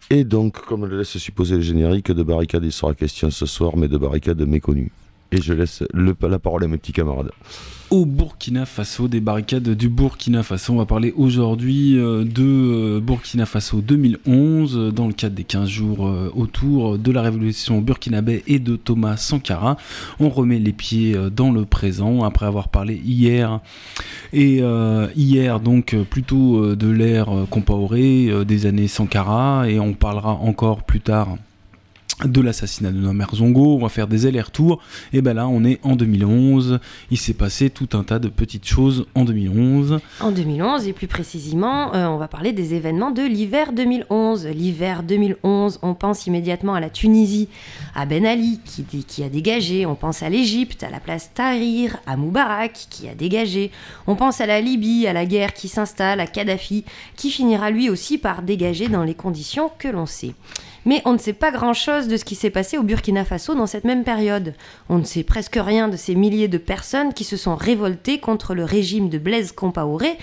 Et donc, comme le laisse supposer le générique, de barricades il sera question ce soir, mais de barricades méconnues. Et je laisse la parole à mes petits camarades. Au Burkina Faso, des barricades du Burkina Faso. On va parler aujourd'hui de Burkina Faso 2011, dans le cadre des 15 jours autour de la révolution burkinabé et de Thomas Sankara. On remet les pieds dans le présent, après avoir parlé hier. Et hier, donc, plutôt de l'ère Compaoré, des années Sankara, et on parlera encore plus tard de l'assassinat de Norbert Zongo. On va faire des allers-retours, et ben là on est en 2011, il s'est passé tout un tas de petites choses en 2011. En 2011, et plus précisément, on va parler des événements de l'hiver 2011. L'hiver 2011, on pense immédiatement à la Tunisie, à Ben Ali qui a dégagé, on pense à l'Égypte, à la place Tahrir, à Moubarak qui a dégagé, on pense à la Libye, à la guerre qui s'installe, à Kadhafi qui finira lui aussi par dégager dans les conditions que l'on sait. Mais on ne sait pas grand-chose de ce qui s'est passé au Burkina Faso dans cette même période. On ne sait presque rien de ces milliers de personnes qui se sont révoltées contre le régime de Blaise Compaoré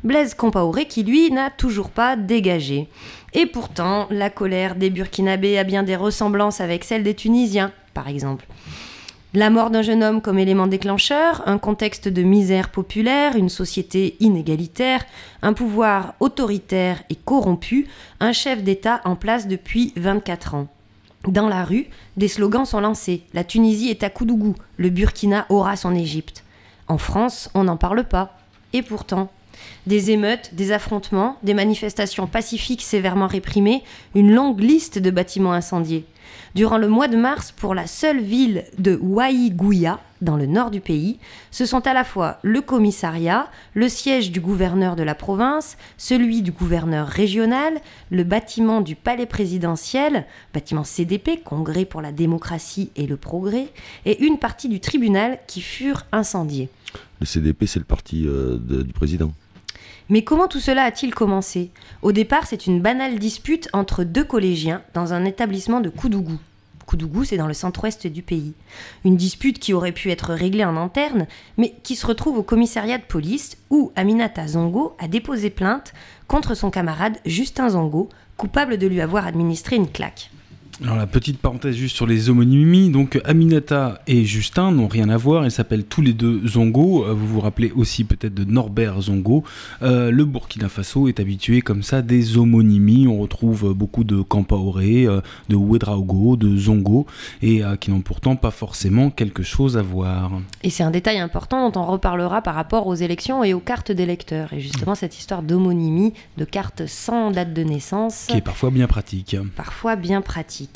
qui, lui, n'a toujours pas dégagé. Et pourtant, la colère des Burkinabés a bien des ressemblances avec celle des Tunisiens, par exemple. La mort d'un jeune homme comme élément déclencheur, un contexte de misère populaire, une société inégalitaire, un pouvoir autoritaire et corrompu, un chef d'État en place depuis 24 ans. Dans la rue, des slogans sont lancés. La Tunisie est à Koudougou, le Burkina aura son Égypte. En France, on n'en parle pas. Et pourtant, des émeutes, des affrontements, des manifestations pacifiques sévèrement réprimées, une longue liste de bâtiments incendiés. Durant le mois de mars, pour la seule ville de Ouaïgouya, dans le nord du pays, ce sont à la fois le commissariat, le siège du gouverneur de la province, celui du gouverneur régional, le bâtiment du palais présidentiel, bâtiment CDP, Congrès pour la démocratie et le progrès, et une partie du tribunal qui furent incendiés. Le CDP, c'est le parti du président. Mais comment tout cela a-t-il commencé ? Au départ, c'est une banale dispute entre deux collégiens dans un établissement de Koudougou. Koudougou, c'est dans le centre-ouest du pays. Une dispute qui aurait pu être réglée en interne, mais qui se retrouve au commissariat de police où Aminata Zongo a déposé plainte contre son camarade Justin Zongo, coupable de lui avoir administré une claque. Alors la petite parenthèse juste sur les homonymies, donc Aminata et Justin n'ont rien à voir, ils s'appellent tous les deux Zongo, vous vous rappelez aussi peut-être de Norbert Zongo. Le Burkina Faso est habitué comme ça des homonymies, on retrouve beaucoup de Compaoré, de Ouedraogo, de Zongo, et qui n'ont pourtant pas forcément quelque chose à voir. Et c'est un détail important dont on reparlera par rapport aux élections et aux cartes d'électeurs, et justement cette histoire d'homonymie, de cartes sans date de naissance. Qui est parfois bien pratique. Parfois bien pratique.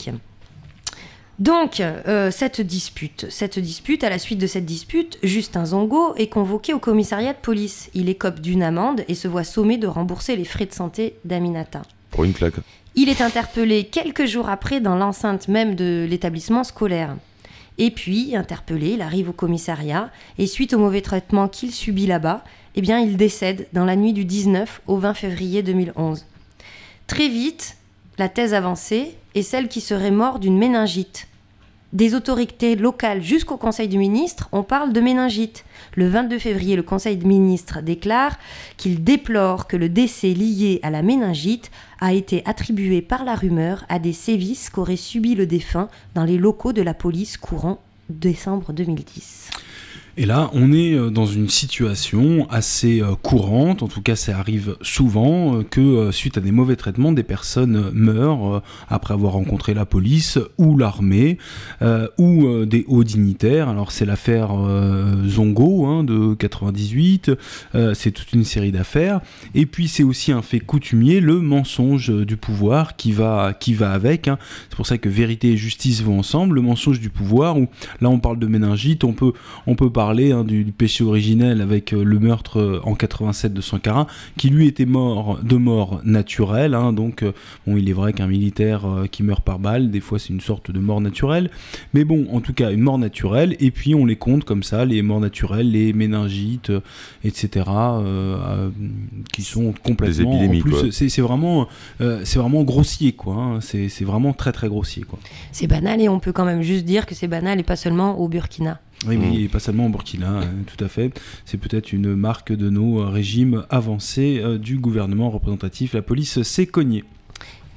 Donc, cette dispute, à la suite de cette dispute, Justin Zongo est convoqué au commissariat de police. Il écope d'une amende et se voit sommé de rembourser les frais de santé d'Aminata. Pour une claque. Il est interpellé quelques jours après dans l'enceinte même de l'établissement scolaire. Et puis, interpellé, il arrive au commissariat et suite au mauvais traitement qu'il subit là-bas, eh bien, il décède dans la nuit du 19 au 20 février 2011. Très vite, la thèse avancée est celle qui serait mort d'une méningite. Des autorités locales jusqu'au Conseil des ministres, on parle de méningite. Le 22 février, le Conseil des ministres déclare qu'il déplore que le décès lié à la méningite a été attribué par la rumeur à des sévices qu'aurait subi le défunt dans les locaux de la police courant décembre 2010. Et là, on est dans une situation assez courante, en tout cas ça arrive souvent, que suite à des mauvais traitements, des personnes meurent après avoir rencontré la police ou l'armée ou des hauts dignitaires. Alors c'est l'affaire Zongo de 98, c'est toute une série d'affaires. Et puis c'est aussi un fait coutumier, le mensonge du pouvoir qui va avec. C'est pour ça que vérité et justice vont ensemble. Le mensonge du pouvoir, où là on parle de méningite, on peut parler du péché originel avec le meurtre en 87 de Sankara, qui lui était mort de mort naturelle. Donc bon, il est vrai qu'un militaire qui meurt par balle, des fois c'est une sorte de mort naturelle, mais bon, en tout cas une mort naturelle. Et puis on les compte comme ça, les morts naturelles, les méningites, etc., qui sont complètement. Des épidémies, en plus, c'est vraiment grossier, quoi. C'est vraiment très très grossier, quoi. C'est banal, et on peut quand même juste dire que c'est banal et pas seulement au Burkina. Oui, mais il n'est pas seulement au Burkina, tout à fait. C'est peut-être une marque de nos régimes avancés du gouvernement représentatif. La police s'est cognée.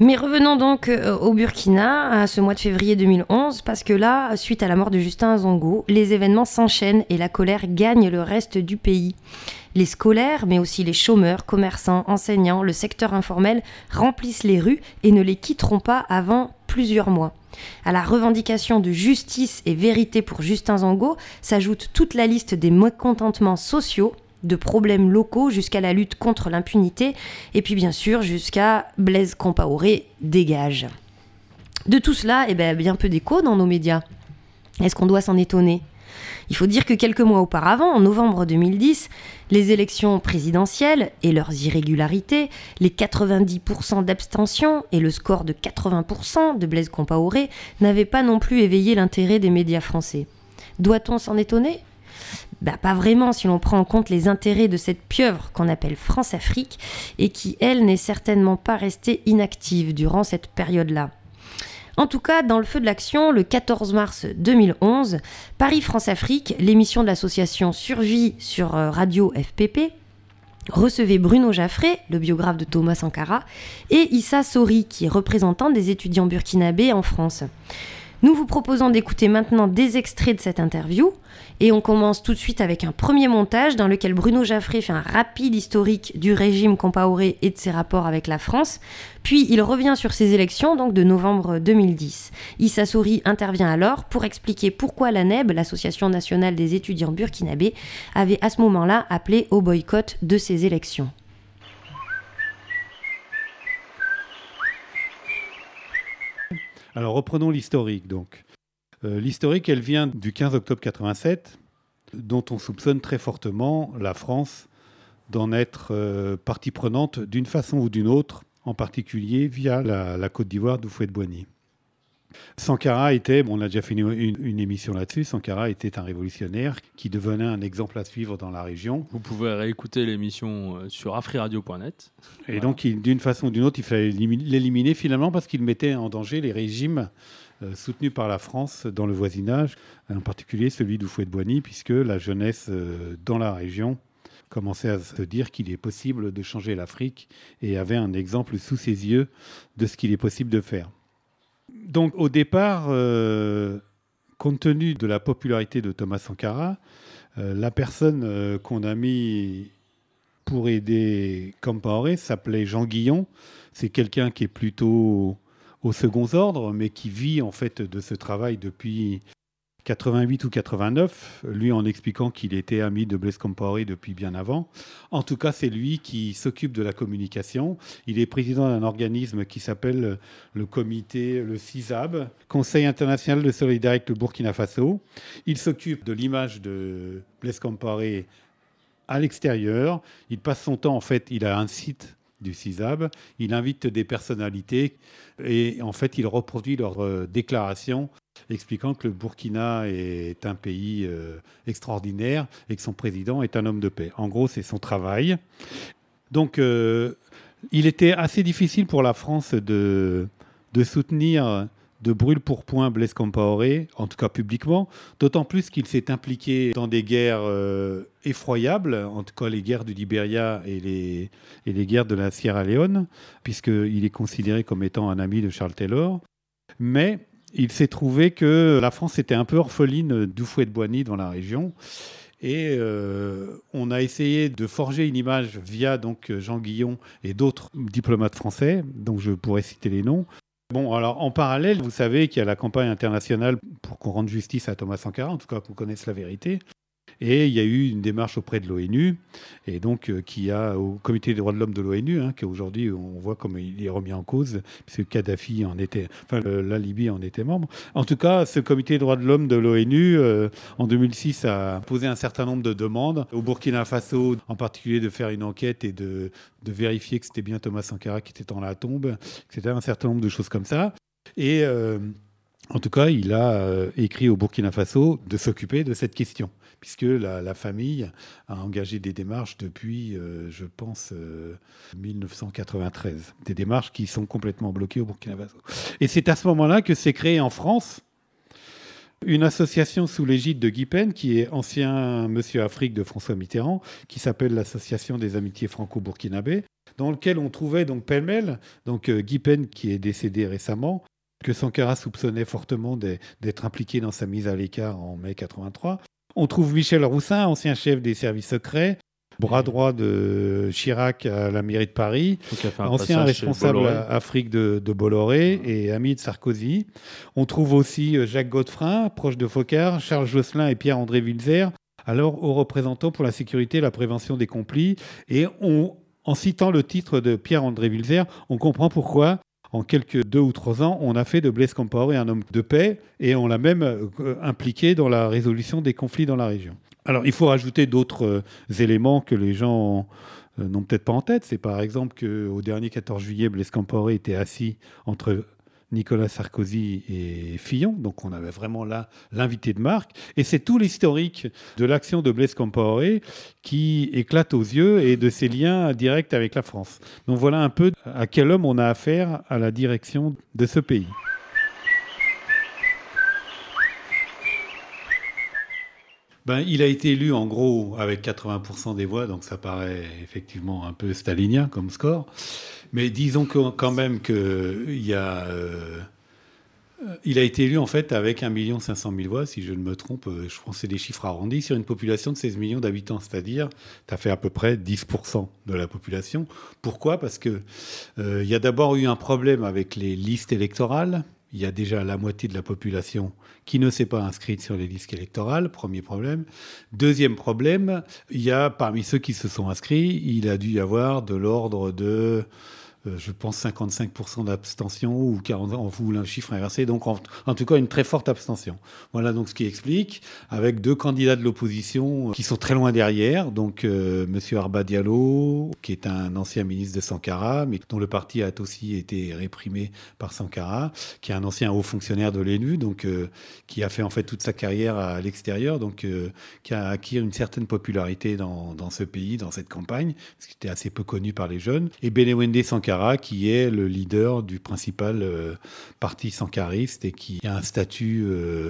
Mais revenons donc au Burkina, à ce mois de février 2011, parce que là, suite à la mort de Justin Zongo, les événements s'enchaînent et la colère gagne le reste du pays. Les scolaires, mais aussi les chômeurs, commerçants, enseignants, le secteur informel remplissent les rues et ne les quitteront pas avant plusieurs mois. À la revendication de justice et vérité pour Justin Zongo s'ajoute toute la liste des mécontentements sociaux, de problèmes locaux jusqu'à la lutte contre l'impunité, et puis bien sûr jusqu'à Blaise Compaoré dégage. De tout cela, bien peu d'écho dans nos médias. Est-ce qu'on doit s'en étonner ? Il faut dire que quelques mois auparavant, en novembre 2010, les élections présidentielles et leurs irrégularités, les 90% d'abstention et le score de 80% de Blaise Compaoré n'avaient pas non plus éveillé l'intérêt des médias français. Doit-on s'en étonner ? Pas vraiment si l'on prend en compte les intérêts de cette pieuvre qu'on appelle France-Afrique et qui, elle, n'est certainement pas restée inactive durant cette période-là. En tout cas, dans le feu de l'action, le 14 mars 2011, Paris-France-Afrique, l'émission de l'association Survie sur Radio FPP, recevait Bruno Jaffré, le biographe de Thomas Sankara, et Issa Sori, qui est représentant des étudiants burkinabés en France. Nous vous proposons d'écouter maintenant des extraits de cette interview et on commence tout de suite avec un premier montage dans lequel Bruno Jaffré fait un rapide historique du régime Compaoré et de ses rapports avec la France. Puis il revient sur ces élections donc de novembre 2010. Issa Sori intervient alors pour expliquer pourquoi l'ANEB, l'Association nationale des étudiants burkinabés, avait à ce moment-là appelé au boycott de ces élections. Alors reprenons l'historique donc. L'historique, elle vient du 15 octobre 87, dont on soupçonne très fortement la France d'en être partie prenante d'une façon ou d'une autre, en particulier via la Côte d'Ivoire d'Houphouët-Boigny. Sankara était, on a déjà fait une émission là-dessus, Sankara était un révolutionnaire qui devenait un exemple à suivre dans la région. Vous pouvez réécouter l'émission sur afriradio.net. Et voilà. Donc, d'une façon ou d'une autre, il fallait l'éliminer finalement parce qu'il mettait en danger les régimes soutenus par la France dans le voisinage, en particulier celui d'Houphouët-Boigny, puisque la jeunesse dans la région commençait à se dire qu'il est possible de changer l'Afrique et avait un exemple sous ses yeux de ce qu'il est possible de faire. Donc au départ, compte tenu de la popularité de Thomas Sankara, la personne qu'on a mis pour aider Compaoré s'appelait Jean Guillon. C'est quelqu'un qui est plutôt au second ordre, mais qui vit en fait de ce travail depuis 88 ou 89, lui en expliquant qu'il était ami de Blaise Compaoré depuis bien avant. En tout cas, c'est lui qui s'occupe de la communication. Il est président d'un organisme qui s'appelle le comité, le CISAB, Conseil international de solidarité avec le Burkina Faso. Il s'occupe de l'image de Blaise Compaoré à l'extérieur. Il passe son temps, en fait, il a un site du CISAB, il invite des personnalités et en fait, il reproduit leurs déclarations expliquant que le Burkina est un pays extraordinaire et que son président est un homme de paix. En gros, c'est son travail. Donc, il était assez difficile pour la France de soutenir de brûle-pourpoint Blaise Compaoré, en tout cas publiquement, d'autant plus qu'il s'est impliqué dans des guerres effroyables, en tout cas les guerres du Libéria et les guerres de la Sierra Leone, puisqu'il est considéré comme étant un ami de Charles Taylor. Mais il s'est trouvé que la France était un peu orpheline d'Houphouët-Boigny dans la région. Et on a essayé de forger une image via donc, Jean Guillon et d'autres diplomates français, dont je pourrais citer les noms. Bon, alors en parallèle, vous savez qu'il y a la campagne internationale pour qu'on rende justice à Thomas Sankara, en tout cas qu'on connaisse la vérité. Et il y a eu une démarche auprès de l'ONU, et donc qui a au Comité des droits de l'homme de l'ONU, qu'aujourd'hui on voit comme il est remis en cause, puisque Kadhafi en était, la Libye en était membre. En tout cas, ce Comité des droits de l'homme de l'ONU, en 2006, a posé un certain nombre de demandes au Burkina Faso, en particulier de faire une enquête et de vérifier que c'était bien Thomas Sankara qui était dans la tombe, etc. Un certain nombre de choses comme ça. Et en tout cas, il a écrit au Burkina Faso de s'occuper de cette question, puisque la famille a engagé des démarches depuis, je pense, 1993. Des démarches qui sont complètement bloquées au Burkina Faso. Et c'est à ce moment-là que s'est créé en France une association sous l'égide de Guy Pen, qui est ancien Monsieur Afrique de François Mitterrand, qui s'appelle l'Association des Amitiés Franco-Burkinabées, dans lequel on trouvait donc pêle-mêle Guy Pen, qui est décédé récemment, que Sankara soupçonnait fortement d'être impliqué dans sa mise à l'écart en mai 83. On trouve Michel Roussin, ancien chef des services secrets, bras droit de Chirac à la mairie de Paris, ancien responsable Afrique de Bolloré et ami de Sarkozy. On trouve aussi Jacques Godefrin, proche de Foccart, Charles Josselin et Pierre-André Wilzer, alors hauts représentants pour la sécurité et la prévention des conflits. Et en citant le titre de Pierre-André Wilzer, on comprend pourquoi, en quelques 2 ou 3 ans, on a fait de Blaise Compaoré un homme de paix et on l'a même impliqué dans la résolution des conflits dans la région. Alors, il faut rajouter d'autres éléments que les gens n'ont peut-être pas en tête. C'est par exemple qu'au dernier 14 juillet, Blaise Compaoré était assis entre Nicolas Sarkozy et Fillon. Donc, on avait vraiment là l'invité de marque. Et c'est tout l'historique de l'action de Blaise Compaoré qui éclate aux yeux et de ses liens directs avec la France. Donc, voilà un peu à quel homme on a affaire à la direction de ce pays. Il a été élu en gros avec 80% des voix, donc ça paraît effectivement un peu stalinien comme score. Mais disons quand même qu'il a été élu en fait avec 1 500 000 voix, si je ne me trompe. Je pense que c'est des chiffres arrondis sur une population de 16 millions d'habitants, c'est-à-dire tu as fait à peu près 10% de la population. Pourquoi ? Parce qu'il y a d'abord eu un problème avec les listes électorales. Il y a déjà la moitié de la population qui ne s'est pas inscrite sur les listes électorales, premier problème. Deuxième problème, il y a parmi ceux qui se sont inscrits, il a dû y avoir de l'ordre de, je pense, 55% d'abstention ou 40%, ou un chiffre inversé, donc en tout cas une très forte abstention. Voilà donc ce qui explique, avec 2 candidats de l'opposition qui sont très loin derrière, donc Monsieur Arba Diallo, qui est un ancien ministre de Sankara, mais dont le parti a aussi été réprimé par Sankara, qui est un ancien haut fonctionnaire de l'ONU, donc qui a fait en fait toute sa carrière à l'extérieur, donc qui a acquis une certaine popularité dans ce pays, dans cette campagne, ce qui était assez peu connu par les jeunes, et Benewende Sankara, qui est le leader du principal parti sankariste et qui a un statut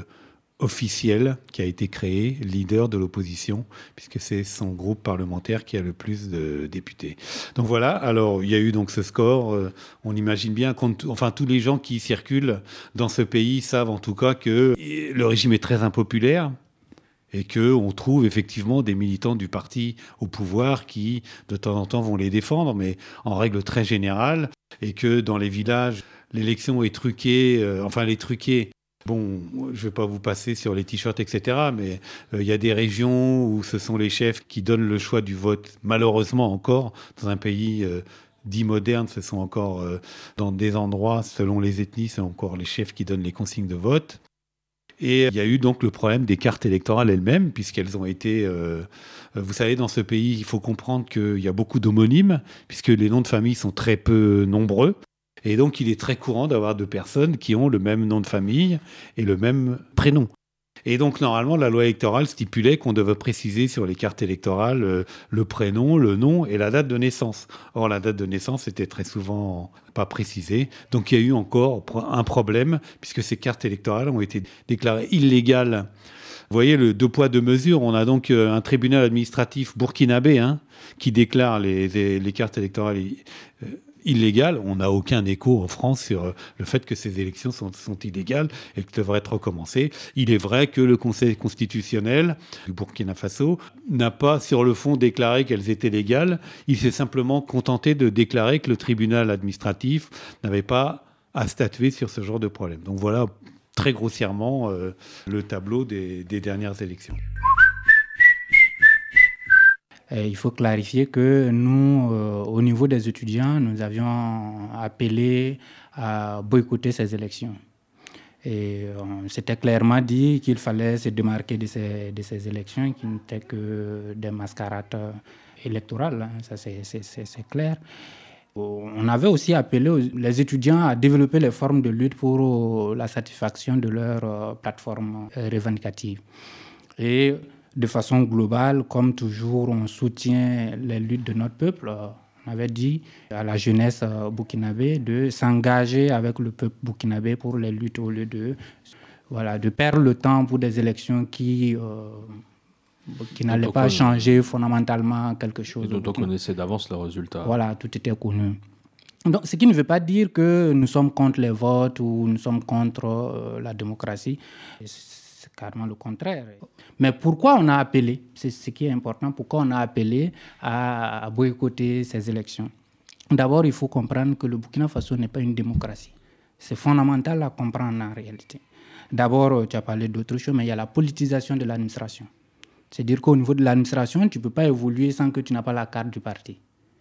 officiel qui a été créé, leader de l'opposition, puisque c'est son groupe parlementaire qui a le plus de députés. Donc voilà, alors il y a eu donc ce score. On imagine bien, tous les gens qui circulent dans ce pays savent en tout cas que le régime est très impopulaire, et qu'on trouve effectivement des militants du parti au pouvoir qui, de temps en temps, vont les défendre, mais en règle très générale, et que dans les villages, l'élection est truquée, les truqués. Bon, je ne vais pas vous passer sur les t-shirts, etc., mais il y a des régions où ce sont les chefs qui donnent le choix du vote, malheureusement encore, dans un pays dit moderne, ce sont encore, dans des endroits, selon les ethnies, c'est encore les chefs qui donnent les consignes de vote. Et il y a eu donc le problème des cartes électorales elles-mêmes, puisqu'elles ont été... vous savez, dans ce pays, il faut comprendre qu'il y a beaucoup d'homonymes, puisque les noms de famille sont très peu nombreux. Et donc, il est très courant d'avoir 2 personnes qui ont le même nom de famille et le même prénom. Et donc, normalement, la loi électorale stipulait qu'on devait préciser sur les cartes électorales le prénom, le nom et la date de naissance. Or, la date de naissance était très souvent pas précisée. Donc, il y a eu encore un problème, puisque ces cartes électorales ont été déclarées illégales. Vous voyez, le 2 poids 2 mesures. On a donc un tribunal administratif burkinabé qui déclare les cartes électorales illégales. On n'a aucun écho en France sur le fait que ces élections sont illégales et qu'elles devraient être recommencées. Il est vrai que le Conseil constitutionnel du Burkina Faso n'a pas, sur le fond, déclaré qu'elles étaient légales. Il s'est simplement contenté de déclarer que le tribunal administratif n'avait pas à statuer sur ce genre de problème. Donc voilà, très grossièrement, le tableau des dernières élections. Il faut clarifier que nous, au niveau des étudiants, nous avions appelé à boycotter ces élections. Et on s'était clairement dit qu'il fallait se démarquer de ces élections qui n'étaient que des mascarades électorales. Ça, c'est clair. On avait aussi appelé les étudiants à développer les formes de lutte pour la satisfaction de leurs plateformes revendicatives. Et de façon globale, comme toujours, on soutient les luttes de notre peuple. On avait dit à la jeunesse burkinabé de s'engager avec le peuple burkinabé pour les luttes au lieu de de perdre le temps pour des élections qui n'allaient pas changer fondamentalement quelque chose. Et dont on connaissait d'avance le résultat. Voilà, tout était connu. Donc, ce qui ne veut pas dire que nous sommes contre les votes ou nous sommes contre la démocratie. C'est carrément le contraire. Mais pourquoi on a appelé, c'est ce qui est important, pourquoi on a appelé à boycotter ces élections? D'abord, il faut comprendre que le Burkina Faso n'est pas une démocratie. C'est fondamental à comprendre en réalité. D'abord, tu as parlé d'autres choses, mais il y a la politisation de l'administration. C'est-à-dire qu'au niveau de l'administration, tu ne peux pas évoluer sans que tu n'aies pas la carte du parti.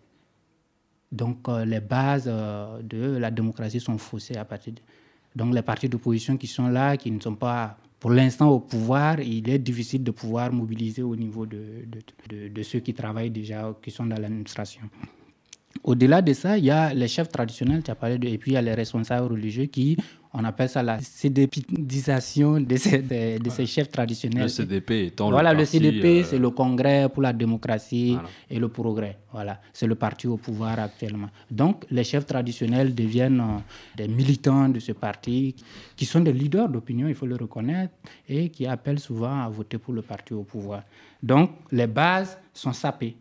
Donc, les bases de la démocratie sont faussées à partir de... Donc, les partis d'opposition qui sont là, qui ne sont pas pour l'instant au pouvoir, il est difficile de pouvoir mobiliser au niveau de ceux qui travaillent déjà, qui sont dans l'administration. Au-delà de ça, il y a les chefs traditionnels, tu as parlé et puis il y a les responsables religieux qui, on appelle ça la CDPisation de ces chefs traditionnels. Le CDP étant le CDP, c'est le Congrès pour la démocratie et le progrès. Voilà, c'est le parti au pouvoir actuellement. Donc, les chefs traditionnels deviennent des militants de ce parti, qui sont des leaders d'opinion, il faut le reconnaître, et qui appellent souvent à voter pour le parti au pouvoir. Donc, les bases sont sapées.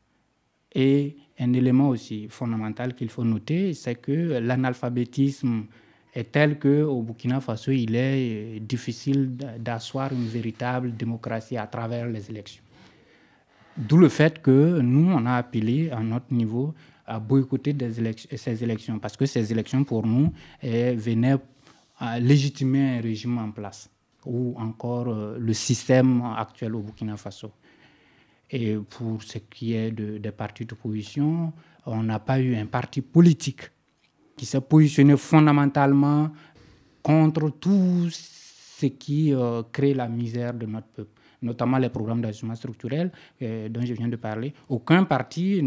Et un élément aussi fondamental qu'il faut noter, c'est que l'analphabétisme est tel qu'au Burkina Faso, il est difficile d'asseoir une véritable démocratie à travers les élections. D'où le fait que nous, on a appelé à notre niveau à boycotter ces élections, parce que ces élections, pour nous, venaient à légitimer un régime en place, ou encore le système actuel au Burkina Faso. Et pour ce qui est des partis d'opposition, on n'a pas eu un parti politique qui s'est positionné fondamentalement contre tout ce qui crée la misère de notre peuple, notamment les programmes d'ajustement structurel dont je viens de parler. Aucun parti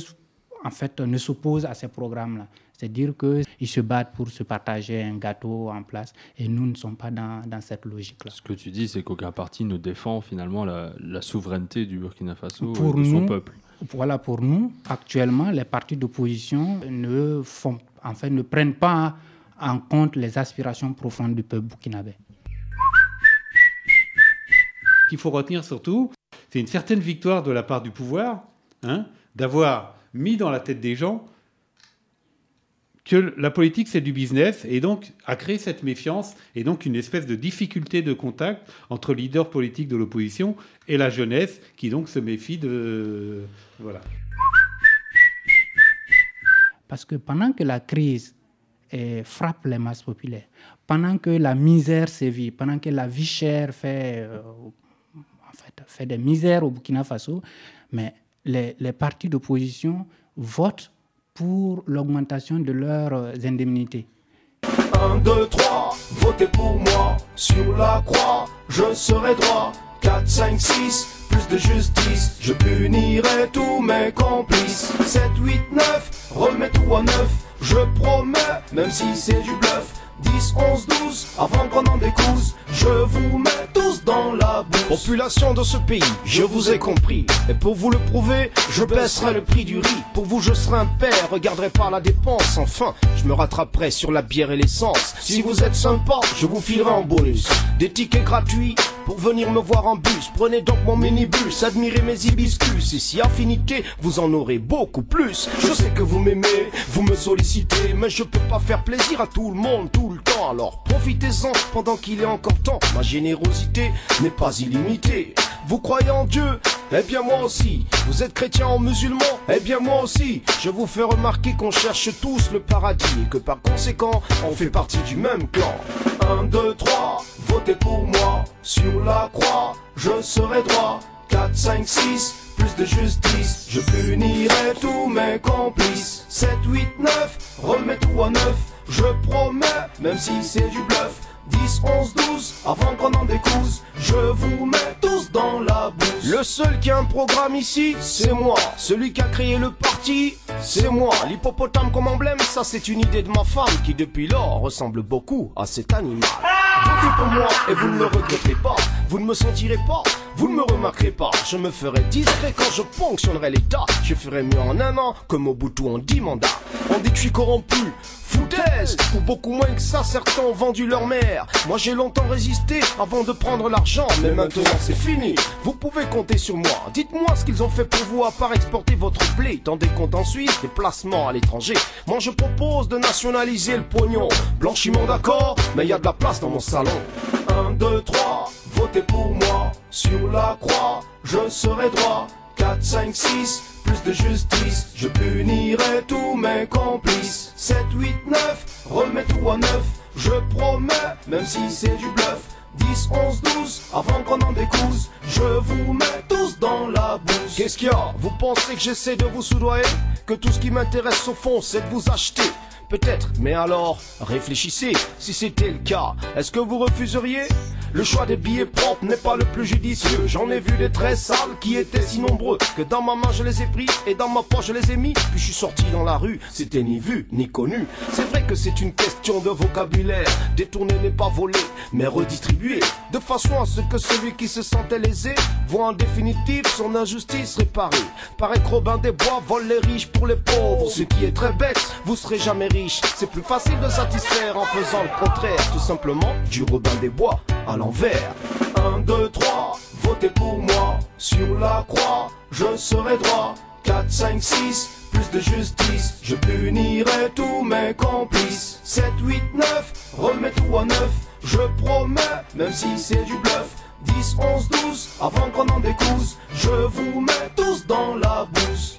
ne s'oppose à ces programmes-là. C'est-à-dire qu'ils se battent pour se partager un gâteau en place et nous ne sommes pas dans cette logique-là. Ce que tu dis, c'est qu'aucun parti ne défend finalement la souveraineté du Burkina Faso et de son peuple. Voilà, pour nous, actuellement, les partis d'opposition ne prennent pas en compte les aspirations profondes du peuple burkinabé. Ce qu'il faut retenir surtout, c'est une certaine victoire de la part du pouvoir, d'avoir mis dans la tête des gens que la politique, c'est du business, et donc a créé cette méfiance, et donc une espèce de difficulté de contact entre le leader politique de l'opposition et la jeunesse, qui donc se méfie de... Voilà. Parce que pendant que la crise frappe les masses populaires, pendant que la misère sévit, pendant que la vie chère fait des misères au Burkina Faso, mais les partis d'opposition votent pour l'augmentation de leurs indemnités. 1, 2, 3, votez pour moi. Sur la croix, je serai droit. 4, 5, 6, plus de justice. Je punirai tous mes complices. 7, 8, 9, remets tout à neuf. Je promets, même si c'est du bluff. 10, 11, 12, avant qu'on en découse, je vous mets tous dans la bourse. Population de ce pays, je vous ai compris. Et pour vous le prouver, je baisserai le prix du riz. Pour vous, je serai un père, regarderai pas la dépense. Enfin, je me rattraperai sur la bière et l'essence. Si vous êtes sympa, je vous filerai en bonus des tickets gratuits pour venir me voir en bus. Prenez donc mon minibus, admirez mes hibiscus. Et si affinité, vous en aurez beaucoup plus. Je sais que vous m'aimez, vous me sollicitez, mais je peux pas faire plaisir à tout le monde tout le temps. Alors profitez-en pendant qu'il est encore temps. Ma générosité n'est pas illimitée. Vous croyez en Dieu? Eh bien moi aussi. Vous êtes chrétien ou musulman? Eh bien moi aussi. Je vous fais remarquer qu'on cherche tous le paradis et que par conséquent on fait partie du même clan. 1, 2, 3, votez pour moi. Sur la croix, je serai droit. 4, 5, 6, plus de justice. Je punirai tous mes complices. 7, 8, 9, remets tout à neuf. Je promets, même si c'est du bluff. 10, 11, 12, avant qu'on en découse, je vous mets tous dans la bourse. Le seul qui a un programme ici, c'est moi. Celui qui a créé le parti, c'est moi. L'hippopotame comme emblème, ça c'est une idée de ma femme qui depuis lors ressemble beaucoup à cet animal. Votez pour moi et vous ne le regretterez pas. Vous ne me sentirez pas vous ne me remarquerez pas. Je me ferai discret quand je ponctionnerai l'État. Je ferai mieux en un an que Mobutu en 10 mandats. On dit que je suis corrompu, foutaise. Pour beaucoup moins que ça, certains ont vendu leur mère. Moi j'ai longtemps résisté avant de prendre l'argent, mais maintenant c'est fini. Vous pouvez compter sur moi. Dites-moi ce qu'ils ont fait pour vous à part exporter votre blé dans des comptes en Suisse, des placements à l'étranger. Moi je propose de nationaliser le pognon. Blanchiment d'accord, mais y a de la place dans mon salon. 1, 2, 3, votez pour moi. Sur la croix, je serai droit. 4, 5, 6, plus de justice. Je punirai tous mes complices. 7, 8, 9, remets tout à neuf. Je promets, même si c'est du bluff. 10, 11, 12, avant qu'on en découse. Je vous mets tous dans la bouse. Qu'est-ce qu'il y a? Vous pensez que j'essaie de vous soudoyer? Que tout ce qui m'intéresse au fond c'est de vous acheter? Peut-être, mais alors, réfléchissez, si c'était le cas, est-ce que vous refuseriez? Le choix des billets propres n'est pas le plus judicieux. J'en ai vu des très sales qui étaient si nombreux que dans ma main je les ai pris et dans ma poche je les ai mis. Puis je suis sorti dans la rue, c'était ni vu ni connu. C'est vrai que c'est une question de vocabulaire. Détourner n'est pas voler, mais redistribuer, de façon à ce que celui qui se sentait lésé voit en définitive son injustice réparée. Paraît que Robin des Bois vole les riches pour les pauvres. Ce qui est très bête, vous serez jamais riche. C'est plus facile de satisfaire en faisant le contraire. Tout simplement du Robin des Bois à l'envers. 1, 2, 3, votez pour moi. Sur la croix, je serai droit. 4, 5, 6, plus de justice. Je punirai tous mes complices. 7, 8, 9, remets tout à neuf. Je promets, même si c'est du bluff. 10, 11, 12, avant qu'on en découse. Je vous mets tous dans la bouse.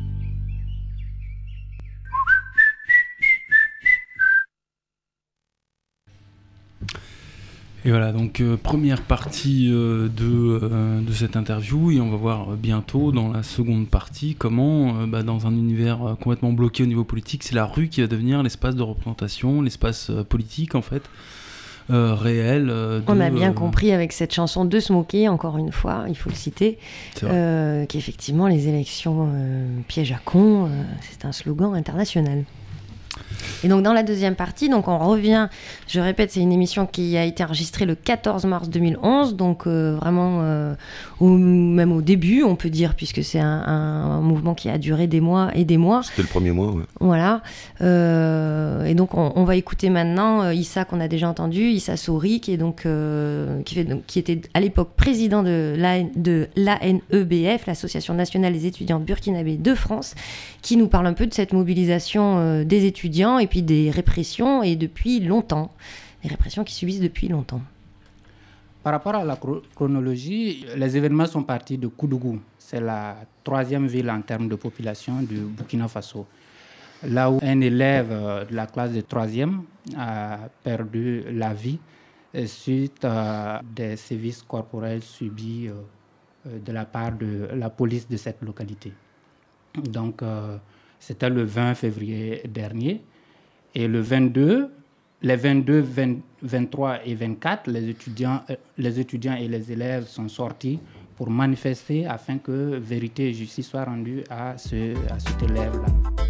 Et voilà, donc première partie de cette interview, et on va voir bientôt dans la seconde partie comment, dans un univers complètement bloqué au niveau politique, c'est la rue qui va devenir l'espace de représentation, l'espace politique en fait, réel. On a bien compris avec cette chanson de Smokey, encore une fois, il faut le citer, qu'effectivement les élections piège à con, c'est un slogan international. Et donc dans la deuxième partie, donc on revient, je répète, c'est une émission qui a été enregistrée le 14 mars 2011, donc vraiment même au début on peut dire, puisque c'est un mouvement qui a duré des mois et des mois. C'était le premier mois, ouais. Voilà, et donc on va écouter maintenant Issa qu'on a déjà entendu, Issa Souri, qui est donc qui était à l'époque président de l'ANEBF, l'Association nationale des étudiants burkinabés de France, qui nous parle un peu de cette mobilisation des étudiants et puis des répressions, et depuis longtemps, des répressions qui subissent depuis longtemps. Par rapport à la chronologie, les événements sont partis de Koudougou. C'est la 3e ville en termes de population du Burkina Faso. Là où un élève de la classe de 3e a perdu la vie suite à des sévices corporels subis de la part de la police de cette localité. Donc, c'était le 20 février dernier. Et le 22, les 22, 23 et 24, les étudiants et les élèves sont sortis pour manifester afin que vérité et justice soient rendues à cet élève-là.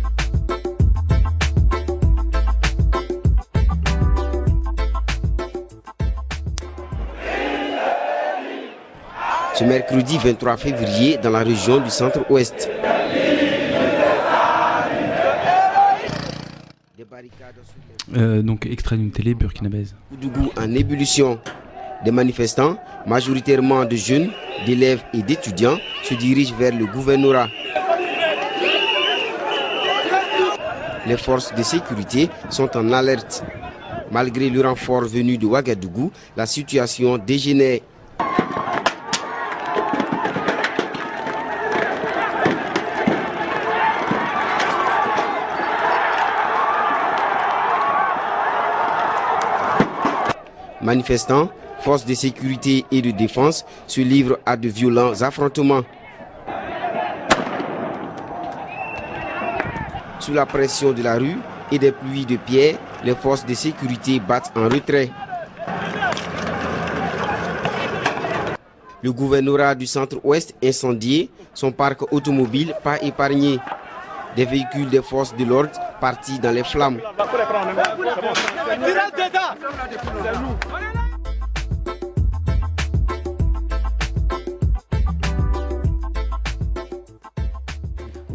Ce mercredi 23 février, dans la région du centre-ouest. Donc extrait d'une télé burkinabèse. Koudougou en ébullition. Des manifestants, majoritairement de jeunes, d'élèves et d'étudiants, se dirigent vers le gouvernorat. Les forces de sécurité sont en alerte. Malgré le renfort venu de Ouagadougou, la situation dégénère. Manifestants, forces de sécurité et de défense se livrent à de violents affrontements. Sous la pression de la rue et des pluies de pierres, les forces de sécurité battent en retrait. Le gouvernorat du centre-ouest incendié, son parc automobile pas épargné. Des véhicules des forces de l'ordre partis dans les flammes.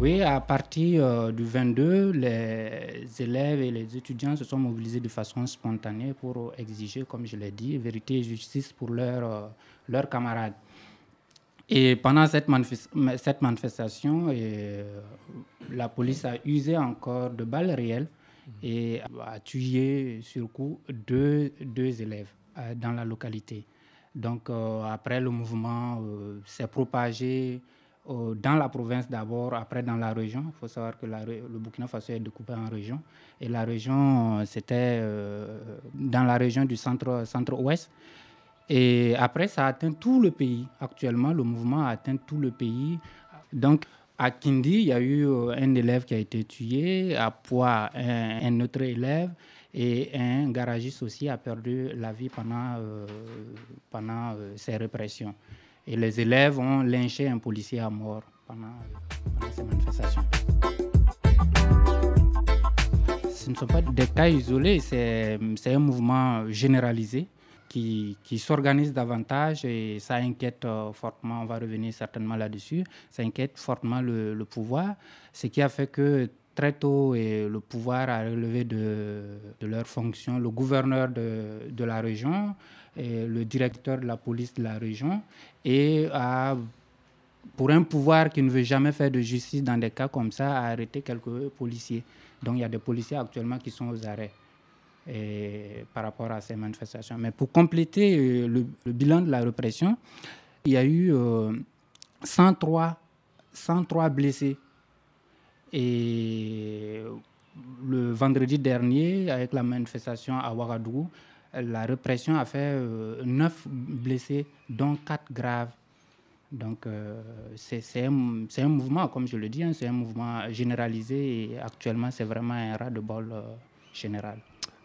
Oui, à partir du 22, les élèves et les étudiants se sont mobilisés de façon spontanée pour exiger, comme je l'ai dit, vérité et justice pour leurs camarades. Et pendant cette manifestation, la police a usé encore de balles réelles et a tué sur coup deux élèves dans la localité. Donc après, le mouvement s'est propagé dans la province d'abord, après dans la région. Il faut savoir que le Burkina Faso est découpé en régions. Et la région, c'était dans la région du centre-ouest. Et après, ça a atteint tout le pays. Actuellement, le mouvement a atteint tout le pays. Donc, à Kindi, il y a eu un élève qui a été tué. À Poix, un autre élève. Et un garagiste aussi a perdu la vie pendant ces répressions. Et les élèves ont lynché un policier à mort pendant ces manifestations. Ce ne sont pas des cas isolés, c'est un mouvement généralisé qui s'organise davantage et ça inquiète fortement, on va revenir certainement là-dessus, ça inquiète fortement le pouvoir, ce qui a fait que très tôt, le pouvoir a relevé de leurs fonctions le gouverneur de la région, et le directeur de la police de la région, et pour un pouvoir qui ne veut jamais faire de justice dans des cas comme ça, a arrêté quelques policiers. Donc il y a des policiers actuellement qui sont aux arrêts par rapport à ces manifestations. Mais pour compléter le bilan de la répression, il y a eu 103 blessés. Et le vendredi dernier, avec la manifestation à Ouagadougou, la répression a fait 9 blessés, dont 4 graves. Donc c'est un mouvement, comme je le dis, c'est un mouvement généralisé et actuellement c'est vraiment un ras-de-bol général.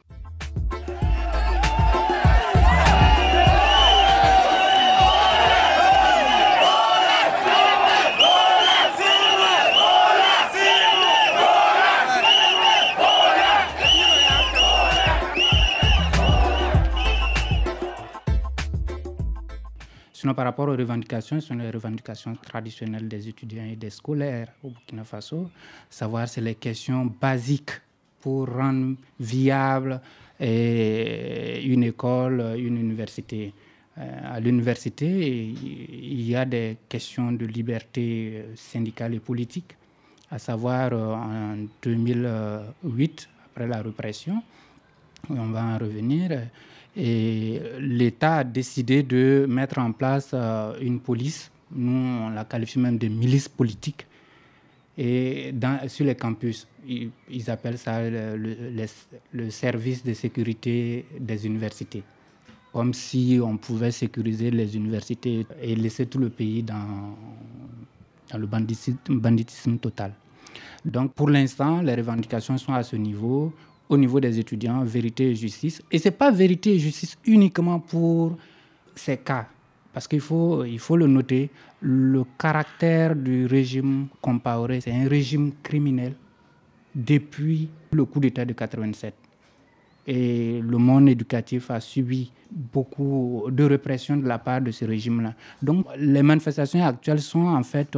Sinon, par rapport aux revendications, ce sont les revendications traditionnelles des étudiants et des scolaires au Burkina Faso. Savoir, c'est les questions basiques pour rendre viable une école, une université. À l'université, il y a des questions de liberté syndicale et politique, à savoir en 2008, après la répression, on va en revenir. Et l'État a décidé de mettre en place une police, nous on la qualifie même de milice politique, et sur les campus. Ils appellent ça le service de sécurité des universités. Comme si on pouvait sécuriser les universités et laisser tout le pays dans le banditisme total. Donc pour l'instant, les revendications sont à ce niveau. Au niveau des étudiants, vérité et justice. Et ce n'est pas vérité et justice uniquement pour ces cas. Parce qu'il faut le noter, le caractère du régime Compaoré, c'est un régime criminel depuis le coup d'État de 87. Et le monde éducatif a subi beaucoup de répression de la part de ce régime-là. Donc les manifestations actuelles sont en fait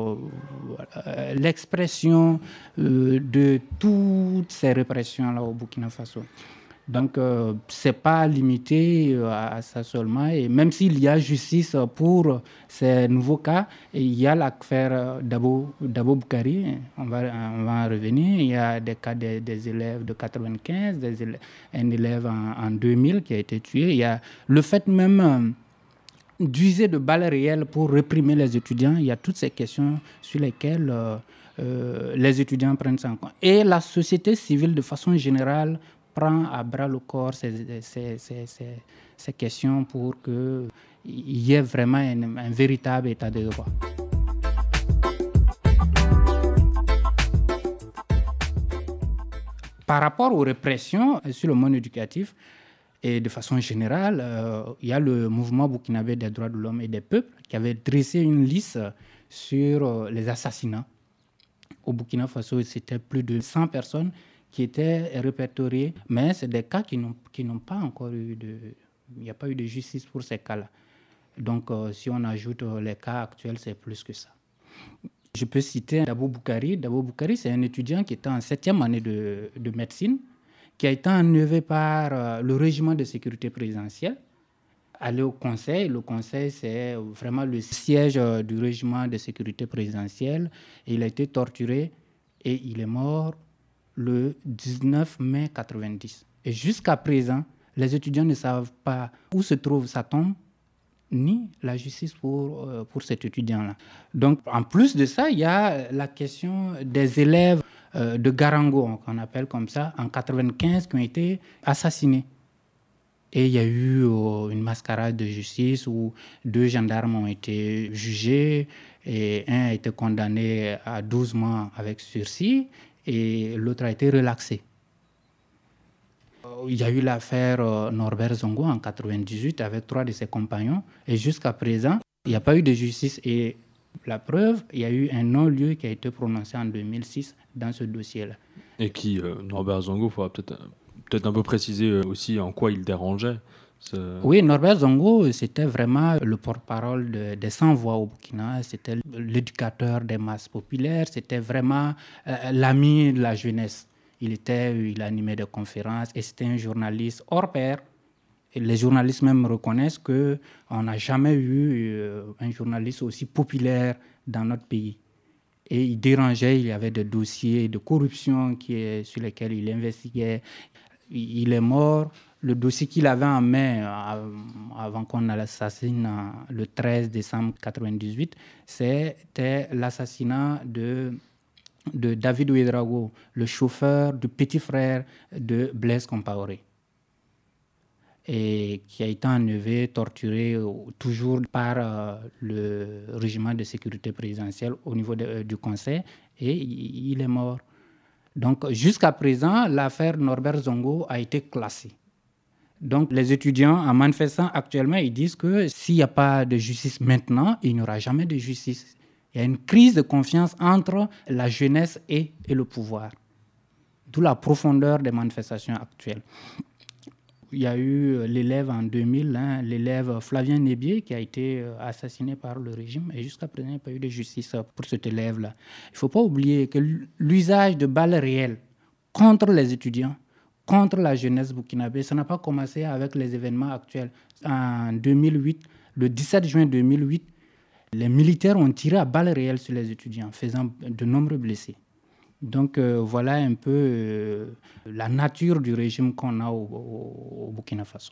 l'expression de toutes ces répressions-là au Burkina Faso. Donc ce n'est pas limité à ça seulement. Et même s'il y a justice pour ces nouveaux cas, il y a l'affaire Dabo Boukari, on va en revenir. Il y a des cas des élèves de 95, un élève en 2000 qui a été tué. Il y a le fait même d'user de balles réelles pour réprimer les étudiants. Il y a toutes ces questions sur lesquelles les étudiants prennent ça en compte. Et la société civile, de façon générale, prend à bras le corps ces questions pour qu'il y ait vraiment un véritable état de droit. Par rapport aux répressions sur le monde éducatif, et de façon générale, il y a le mouvement burkinabé des droits de l'homme et des peuples qui avait dressé une liste sur les assassinats. Au Burkina Faso, c'était plus de 100 personnes qui étaient répertoriés, mais c'est des cas qui n'ont pas encore eu il n'y a pas eu de justice pour ces cas-là. Donc, si on ajoute les cas actuels, c'est plus que ça. Je peux citer Dabo Boukari. Dabo Boukari, c'est un étudiant qui était en 7e année de médecine, qui a été enlevé par le régiment de sécurité présidentielle, allé au conseil. Le conseil, c'est vraiment le siège du régiment de sécurité présidentielle. Et il a été torturé et il est mort le 19 mai 90. Et jusqu'à présent, les étudiants ne savent pas où se trouve sa tombe, ni la justice pour cet étudiant-là. Donc, en plus de ça, il y a la question des élèves de Garango, qu'on appelle comme ça, en 95, qui ont été assassinés. Et il y a eu une mascarade de justice où 2 gendarmes ont été jugés et un a été condamné à 12 mois avec sursis et l'autre a été relaxé. Il y a eu l'affaire Norbert Zongo en 98 avec 3 de ses compagnons et jusqu'à présent, il n'y a pas eu de justice. Et la preuve, il y a eu un non-lieu qui a été prononcé en 2006 dans ce dossier-là. Et qui, Norbert Zongo, il faudra peut-être un peu préciser aussi en quoi il dérangeait. Oui, Norbert Zongo, c'était vraiment le porte-parole des sans-voix au Burkina, c'était l'éducateur des masses populaires, c'était vraiment l'ami de la jeunesse. Il animait des conférences et c'était un journaliste hors pair. Et les journalistes même reconnaissent qu'on n'a jamais eu un journaliste aussi populaire dans notre pays. Et il dérangeait, il y avait des dossiers de corruption sur lesquels il investiguait. Il est mort. Le dossier qu'il avait en main avant qu'on l'assassine le 13 décembre 1998, c'était l'assassinat de David Ouedraogo, le chauffeur du petit frère de Blaise Compaoré, et qui a été enlevé, torturé toujours par le régiment de sécurité présidentielle au niveau du conseil, et il est mort. Donc jusqu'à présent, l'affaire Norbert Zongo a été classée. Donc les étudiants, en manifestant actuellement, ils disent que s'il n'y a pas de justice maintenant, il n'y aura jamais de justice. Il y a une crise de confiance entre la jeunesse et le pouvoir. D'où la profondeur des manifestations actuelles. Il y a eu l'élève en 2000, l'élève Flavien Nébier, qui a été assassiné par le régime. Et jusqu'à présent, il n'y a pas eu de justice pour cet élève-là. Il ne faut pas oublier que l'usage de balles réelles contre les étudiants, contre la jeunesse burkinabé, ça n'a pas commencé avec les événements actuels. En 2008, le 17 juin 2008, les militaires ont tiré à balles réelles sur les étudiants, faisant de nombreux blessés. Donc voilà un peu la nature du régime qu'on a au Burkina Faso.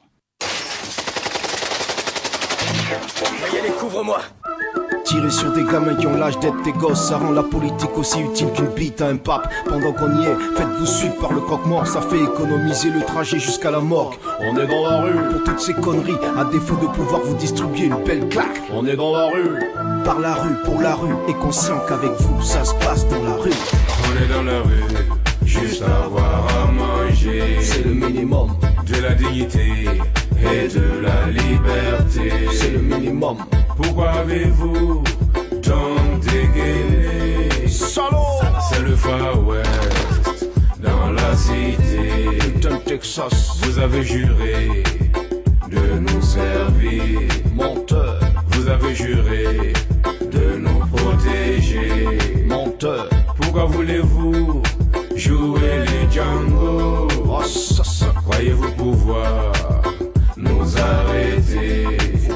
Allez, couvre-moi! Tirer sur des gamins qui ont l'âge d'être des gosses, ça rend la politique aussi utile qu'une bite à un pape. Pendant qu'on y est, faites-vous suivre par le croque-mort, ça fait économiser le trajet jusqu'à la morgue. On est dans la rue pour toutes ces conneries, à défaut de pouvoir vous distribuer une belle claque. On est dans la rue, par la rue, pour la rue, et conscient qu'avec vous, ça se passe dans la rue. On est dans la rue, juste avoir à manger. C'est le minimum de la dignité et de la liberté. C'est le minimum. Pourquoi avez-vous tant dégainé? Salaud! C'est le Far West, dans la cité. Putain de Texas. Vous avez juré de nous servir. Menteur. Vous avez juré de nous protéger. Menteur. Pourquoi voulez-vous jouer les Django? Oh, ça. Croyez-vous pouvoir nous arrêter?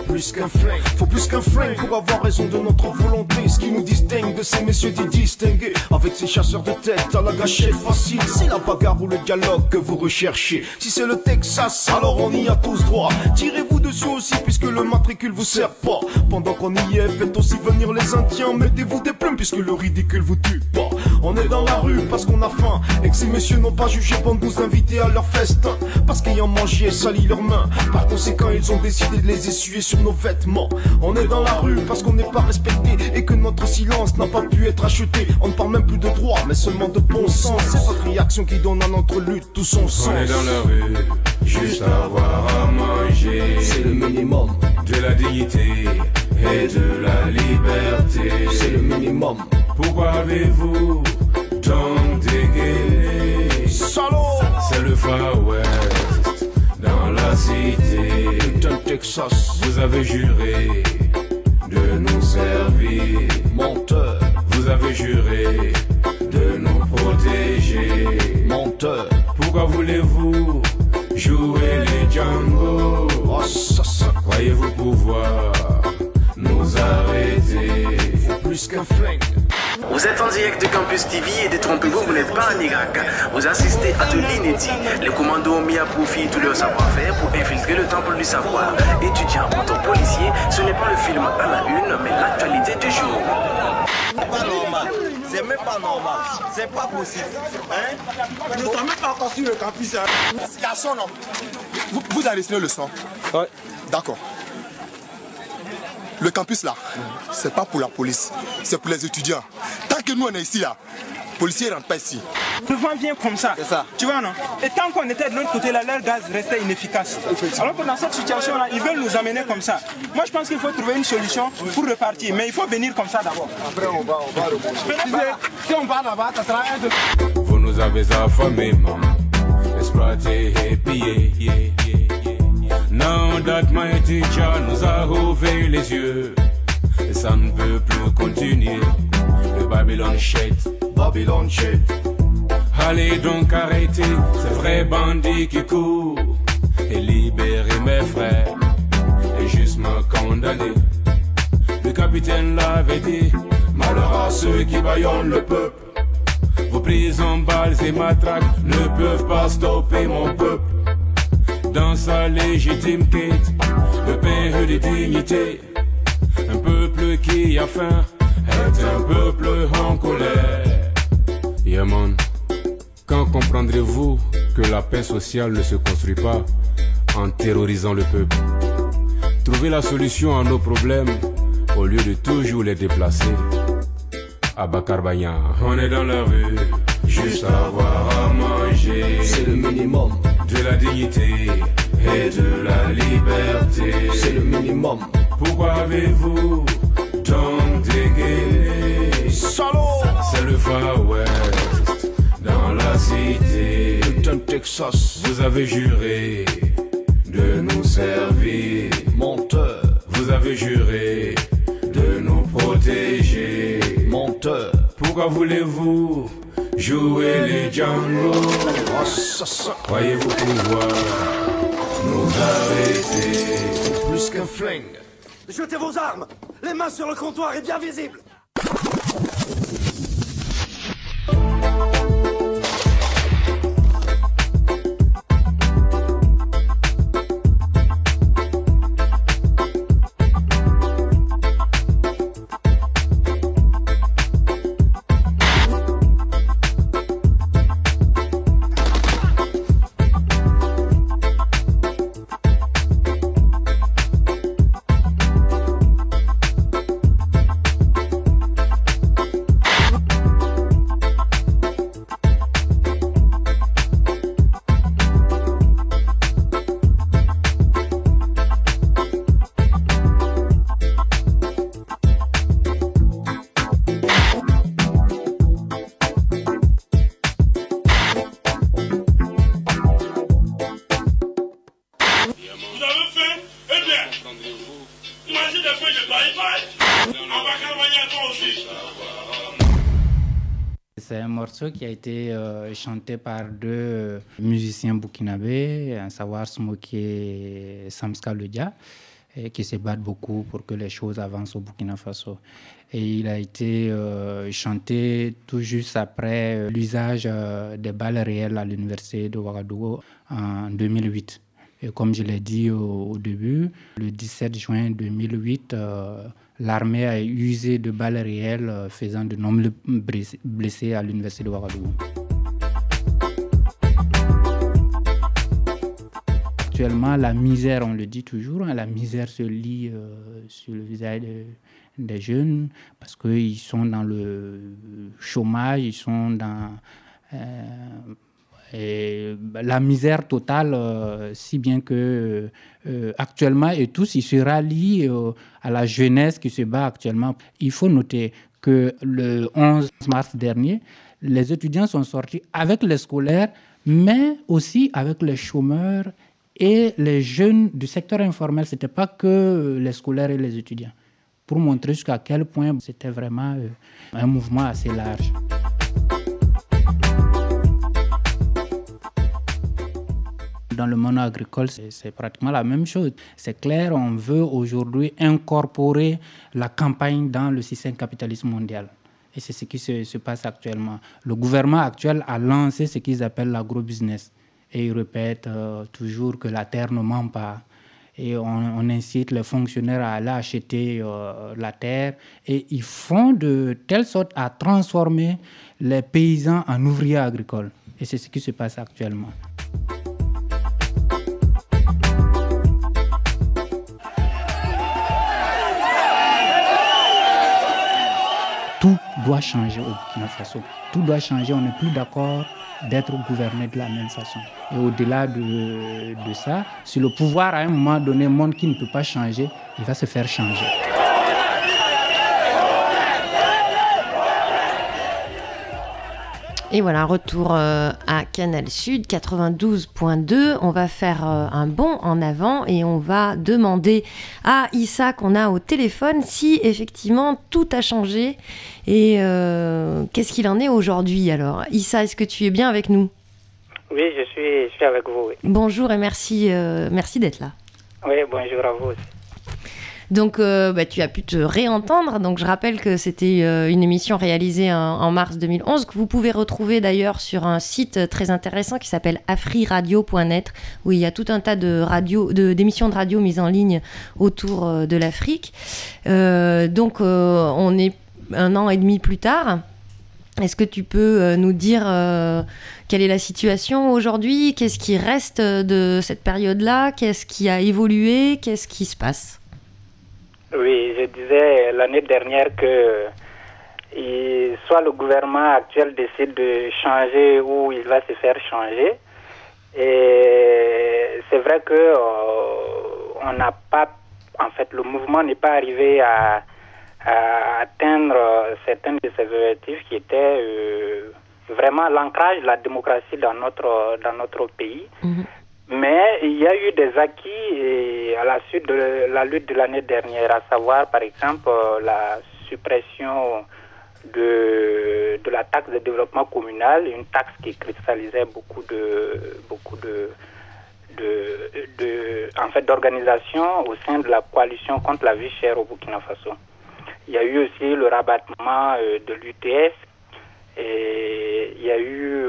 Faut plus qu'un flingue pour avoir raison de notre volonté. Ce qui nous distingue de ces messieurs dits distingués, avec ces chasseurs de tête à la gâchette facile, c'est la bagarre ou le dialogue que vous recherchez. Si c'est le Texas, alors on y a tous droit. Tirez-vous dessus aussi puisque le matricule vous sert pas. Pendant qu'on y est, faites aussi venir les Indiens. Mettez-vous des plumes puisque le ridicule vous tue pas. On est dans la rue parce qu'on a faim et que ces messieurs n'ont pas jugé bon de nous inviter à leur festin. Parce qu'ayant mangé, sali leurs mains. Par conséquent, ils ont décidé de les essuyer sur nos vêtements. On est dans la rue parce qu'on n'est pas respecté et que notre silence n'a pas pu être acheté. On ne parle même plus de droit mais seulement de bon sens. C'est votre réaction qui donne à notre lutte tout son sens. On est dans la rue, juste avoir à manger. C'est le minimum de la dignité et de la liberté. C'est le minimum. Pourquoi avez-vous tant dégainé? Salaud! C'est le Far West, dans la cité. Putain de Texas. Vous avez juré de nous servir. Menteur. Vous Vous avez juré de nous protéger. Menteur. Pourquoi voulez-vous jouer les Django? Oh, ça. Croyez-vous pouvoir nous arrêter? Plus qu'un flingue. Vous êtes en direct de Campus TV et détrompez-vous, vous n'êtes pas en Irak. Vous assistez à de l'inédit. Les commandos ont mis à profit tout leur savoir-faire pour infiltrer le temple du savoir. Étudiants contre policiers, ce n'est pas le film à la une, mais l'actualité du jour. C'est pas normal. C'est même pas normal. C'est pas possible. Hein? Nous ne sommes même pas encore sur le campus. Garçon, non. Vous avez dessiné le son? Ouais. D'accord. Le campus là, c'est pas pour la police, c'est pour les étudiants. Tant que nous on est ici là, les policiers ne rentrent pas ici. Le vent vient comme ça. C'est ça. Tu vois non? Et tant qu'on était de l'autre côté là, leur gaz restait inefficace. Alors que dans cette situation là, ils veulent nous amener comme ça. Moi je pense qu'il faut trouver une solution pour repartir, mais il faut venir comme ça d'abord. Après on va remonter. Si on va là-bas, ça sera un de... Vous nous avez affamés, maman, exploités et pillés. Now that my teacher nous a ouvert les yeux, et ça ne peut plus continuer. Le Babylon shit. Allez donc arrêter ces vrais bandits qui courent et libérer mes frères et justement condamner. Le capitaine l'avait dit, malheur à ceux qui bâillonnent le peuple. Vos prisons, balles et matraques ne peuvent pas stopper mon peuple. Dans sa légitime quête de paix et de dignité, un peuple qui a faim est un peuple en colère. Yeah man, quand comprendrez-vous que la paix sociale ne se construit pas en terrorisant le peuple? Trouvez la solution à nos problèmes au lieu de toujours les déplacer. À Bakarbaya, on est dans la rue, juste avoir à manger. C'est le minimum. De la dignité et de la liberté. C'est le minimum. Pourquoi avez-vous donc dégainé? Salaud! C'est le Far West, dans la cité. Putain de Texas. Vous avez juré de nous servir. Menteur. Vous avez juré de nous protéger. Menteur. Pourquoi voulez-vous jouer les Django? Oh, ça. Croyez-vous pouvoir nous arrêter? Plus qu'un flingue. Jetez vos armes. Les mains sur le comptoir et bien visibles. C'est un morceau qui a été chanté par deux musiciens burkinabés, à savoir Smoky et Samska Ledia, qui se battent beaucoup pour que les choses avancent au Burkina Faso. Et il a été chanté tout juste après l'usage des balles réelles à l'université de Ouagadougou en 2008. Et comme je l'ai dit au début, le 17 juin 2008, l'armée a usé de balles réelles faisant de nombreux blessés à l'université de Ouagadougou. Actuellement, la misère, on le dit toujours, la misère se lit sur le visage des jeunes parce qu'ils sont dans le chômage, ils sont dans la misère totale, si bien que actuellement, et tous, ils se rallient à la jeunesse qui se bat actuellement. Il faut noter que le 11 mars dernier, les étudiants sont sortis avec les scolaires, mais aussi avec les chômeurs et les jeunes du secteur informel. Ce n'était pas que les scolaires et les étudiants. pour montrer jusqu'à quel point c'était vraiment un mouvement assez large. Dans le monde agricole, c'est pratiquement la même chose. C'est clair, on veut aujourd'hui incorporer la campagne dans le système capitaliste mondial. Et c'est ce qui se passe actuellement. Le gouvernement actuel a lancé ce qu'ils appellent l'agrobusiness. Et ils répètent toujours que la terre ne ment pas. Et on incite les fonctionnaires à aller acheter la terre. Et ils font de telle sorte à transformer les paysans en ouvriers agricoles. Et c'est ce qui se passe actuellement. Tout doit changer au Burkina Faso. Tout doit changer. On n'est plus d'accord d'être gouverné de la même façon. Et au-delà de ça, si le pouvoir à un moment donné montre qu'il ne peut pas changer, il va se faire changer. Et voilà, retour à Canal Sud 92.2. On va faire un bond en avant et on va demander à Issa qu'on a au téléphone si effectivement tout a changé et qu'est-ce qu'il en est aujourd'hui. Alors Issa, est-ce que tu es bien avec nous ? Oui, je suis avec vous. Oui. Bonjour et merci d'être là. Oui, bonjour à vous aussi. Donc, tu as pu te réentendre. Donc, je rappelle que c'était une émission réalisée en mars 2011, que vous pouvez retrouver d'ailleurs sur un site très intéressant qui s'appelle afriradio.net, où il y a tout un tas d'émissions de radio mises en ligne autour de l'Afrique. On est 1 an et demi plus tard. Est-ce que tu peux nous dire quelle est la situation aujourd'hui ? Qu'est-ce qui reste de cette période-là ? Qu'est-ce qui a évolué ? Qu'est-ce qui se passe ? Oui, je disais l'année dernière que soit le gouvernement actuel décide de changer ou il va se faire changer. Et c'est vrai que on n'a pas, en fait, le mouvement n'est pas arrivé à atteindre certains de ses objectifs qui étaient vraiment l'ancrage de la démocratie dans notre pays. Mm-hmm. Mais il y a eu des acquis à la suite de la lutte de l'année dernière, à savoir par exemple la suppression de la taxe de développement communal, une taxe qui cristallisait beaucoup d'organisations au sein de la coalition contre la vie chère au Burkina Faso. Il y a eu aussi le rabattement de l'UTS et il y a eu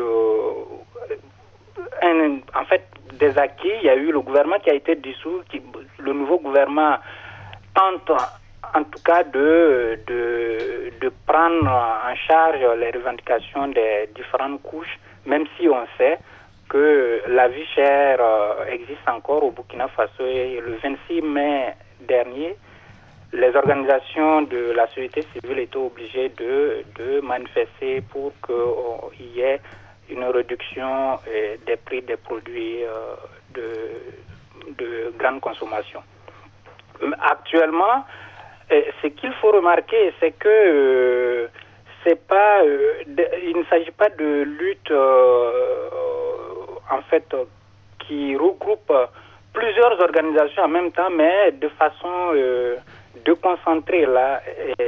des acquis. Il y a eu le gouvernement qui a été dissous. Le nouveau gouvernement tente en tout cas de prendre en charge les revendications des différentes couches, même si on sait que la vie chère existe encore au Burkina Faso. Et le 26 mai dernier, les organisations de la société civile étaient obligées de manifester pour qu'il y ait une réduction des prix des produits de grande consommation. Actuellement, ce qu'il faut remarquer, c'est que il ne s'agit pas de lutte qui regroupe plusieurs organisations en même temps, mais de façon déconcentrée. Là,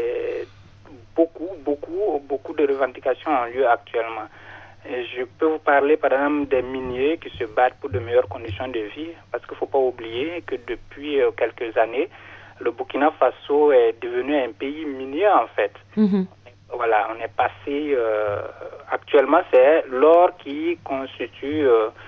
beaucoup de revendications ont lieu actuellement. Et je peux vous parler par exemple des miniers qui se battent pour de meilleures conditions de vie, parce qu'il ne faut pas oublier que depuis quelques années, le Burkina Faso est devenu un pays minier en fait. Mm-hmm. Voilà, on est passé... actuellement, c'est l'or qui constitue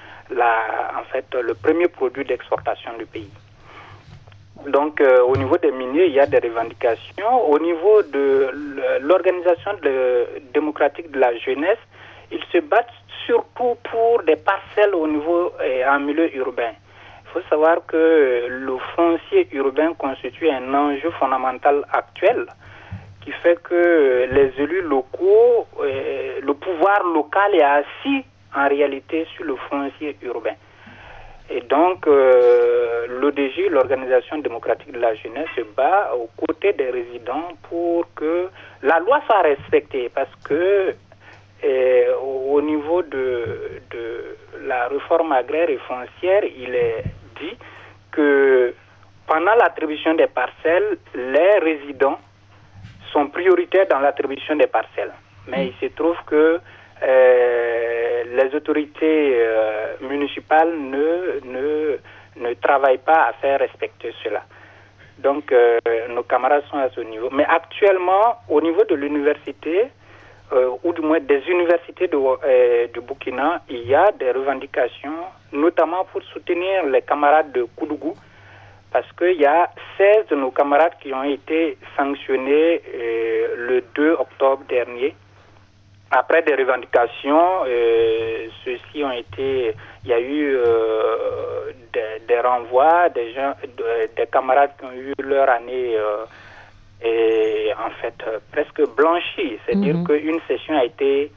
le premier produit d'exportation du pays. Donc, au niveau des miniers, il y a des revendications. Au niveau de l'organisation démocratique de la jeunesse, ils se battent surtout pour des parcelles au niveau en milieu urbain. Il faut savoir que le foncier urbain constitue un enjeu fondamental actuel qui fait que les élus locaux, le pouvoir local est assis en réalité sur le foncier urbain. Et donc, l'ODJ, l'Organisation démocratique de la jeunesse, se bat aux côtés des résidents pour que la loi soit respectée, parce que au niveau de la réforme agraire et foncière, il est dit que pendant l'attribution des parcelles, les résidents sont prioritaires dans l'attribution des parcelles. Mais il se trouve que les autorités municipales ne travaillent pas à faire respecter cela. Donc, nos camarades sont à ce niveau. Mais actuellement, au niveau de l'université, ou du moins des universités du Burkina, il y a des revendications, notamment pour soutenir les camarades de Koudougou, parce qu'il y a 16 de nos camarades qui ont été sanctionnés le 2 octobre dernier. Après des revendications, ceux-ci ont été... Il y a eu des renvois, des camarades qui ont eu leur année en fait presque blanchie. C'est-à-dire qu'une session a été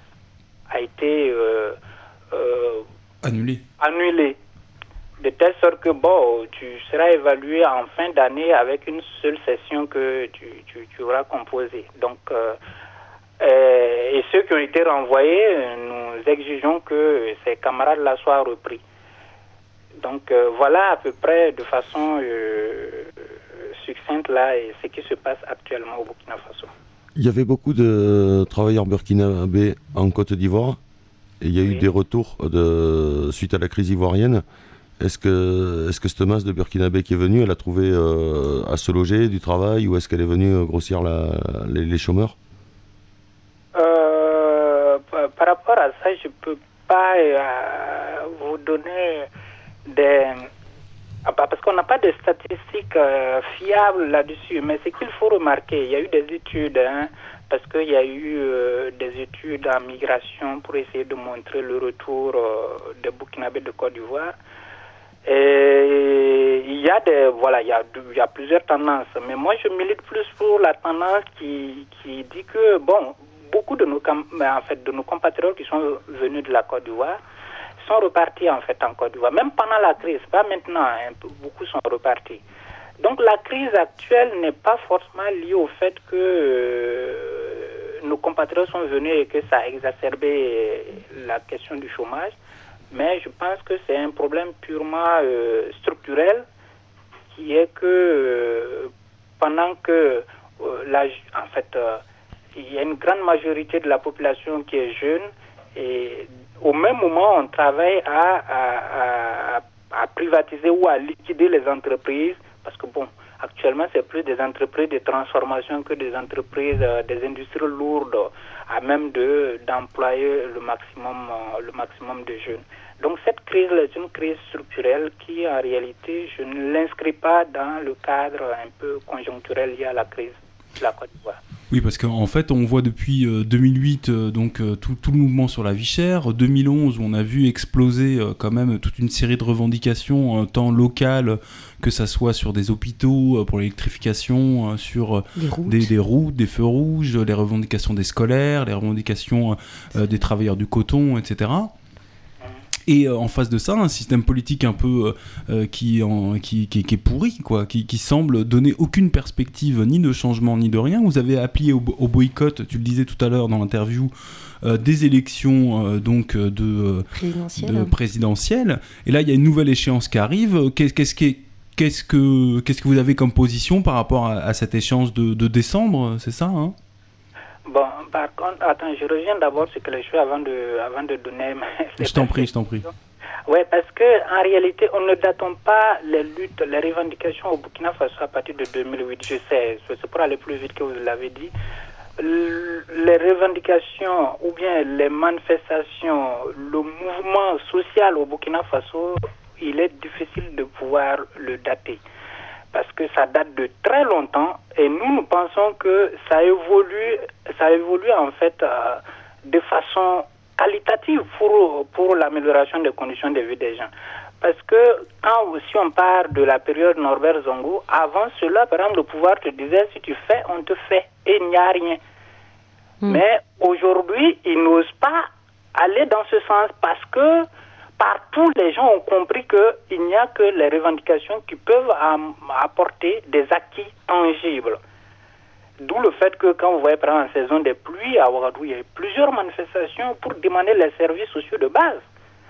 annulée. De telle sorte que, tu seras évalué en fin d'année avec une seule session que tu auras composée. Donc... et ceux qui ont été renvoyés, nous exigeons que ces camarades-là soient repris. Donc voilà à peu près de façon succincte là ce qui se passe actuellement au Burkina Faso. Il y avait beaucoup de travailleurs burkinabés en Côte d'Ivoire et il y a eu des retours suite à la crise ivoirienne. Est-ce que cette masse de burkinabés qui est venue, elle a trouvé à se loger, du travail, ou est-ce qu'elle est venue grossir les chômeurs? Par rapport à ça, je ne peux pas vous donner parce qu'on n'a pas de statistiques fiables là-dessus. Mais ce qu'il faut remarquer, il y a eu des études, parce qu'il y a eu des études en migration pour essayer de montrer le retour des Burkinabés de Côte d'Ivoire. Et il y a il y a plusieurs tendances. Mais moi, je milite plus pour la tendance qui dit que, beaucoup de nos compatriotes qui sont venus de la Côte d'Ivoire sont repartis en fait en Côte d'Ivoire. Même pendant la crise, pas maintenant, beaucoup sont repartis. Donc la crise actuelle n'est pas forcément liée au fait que nos compatriotes sont venus et que ça a exacerbé la question du chômage, mais je pense que c'est un problème purement structurel, qui est que pendant que il y a une grande majorité de la population qui est jeune, et au même moment, on travaille à privatiser ou à liquider les entreprises, parce que actuellement, c'est plus des entreprises de transformation que des entreprises, des industries lourdes, à même d'employer le maximum de jeunes. Donc cette crise-là est une crise structurelle qui, en réalité, je ne l'inscris pas dans le cadre un peu conjoncturel lié à la crise de la Côte d'Ivoire. Oui, parce qu'en fait, on voit depuis 2008 tout le mouvement sur la vie chère. 2011, on a vu exploser quand même toute une série de revendications, tant locales que ça soit sur des hôpitaux, pour l'électrification, sur des routes, des feux rouges, les revendications des scolaires, les revendications des travailleurs du coton, etc. Et en face de ça, un système politique un peu qui est pourri, quoi, qui semble donner aucune perspective ni de changement ni de rien. Vous avez appelé au boycott, tu le disais tout à l'heure dans l'interview, des élections présidentielles. Et là, il y a une nouvelle échéance qui arrive. Qu'est-ce que vous avez comme position par rapport à cette échéance de décembre, c'est ça, hein? Par contre, attends, je reviens d'abord sur quelque chose avant de donner... Je t'en prie. Oui, parce qu'en réalité, on ne datons pas les luttes, les revendications au Burkina Faso à partir de 2008. Je sais, c'est pour aller plus vite que vous l'avez dit. Les revendications ou bien les manifestations, le mouvement social au Burkina Faso, il est difficile de pouvoir le dater, parce que ça date de très longtemps, et nous pensons que ça évolue en fait de façon qualitative pour l'amélioration des conditions de vie des gens. Parce que si on part de la période Norbert Zongo, avant cela, par exemple, le pouvoir te disait, si tu fais, on te fait, et il n'y a rien. Mais aujourd'hui, ils n'osent pas aller dans ce sens, parce que partout, les gens ont compris qu'il n'y a que les revendications qui peuvent apporter des acquis tangibles. D'où le fait que quand vous voyez, par exemple, en saison des pluies, à Ouagadougou, il y a eu plusieurs manifestations pour demander les services sociaux de base.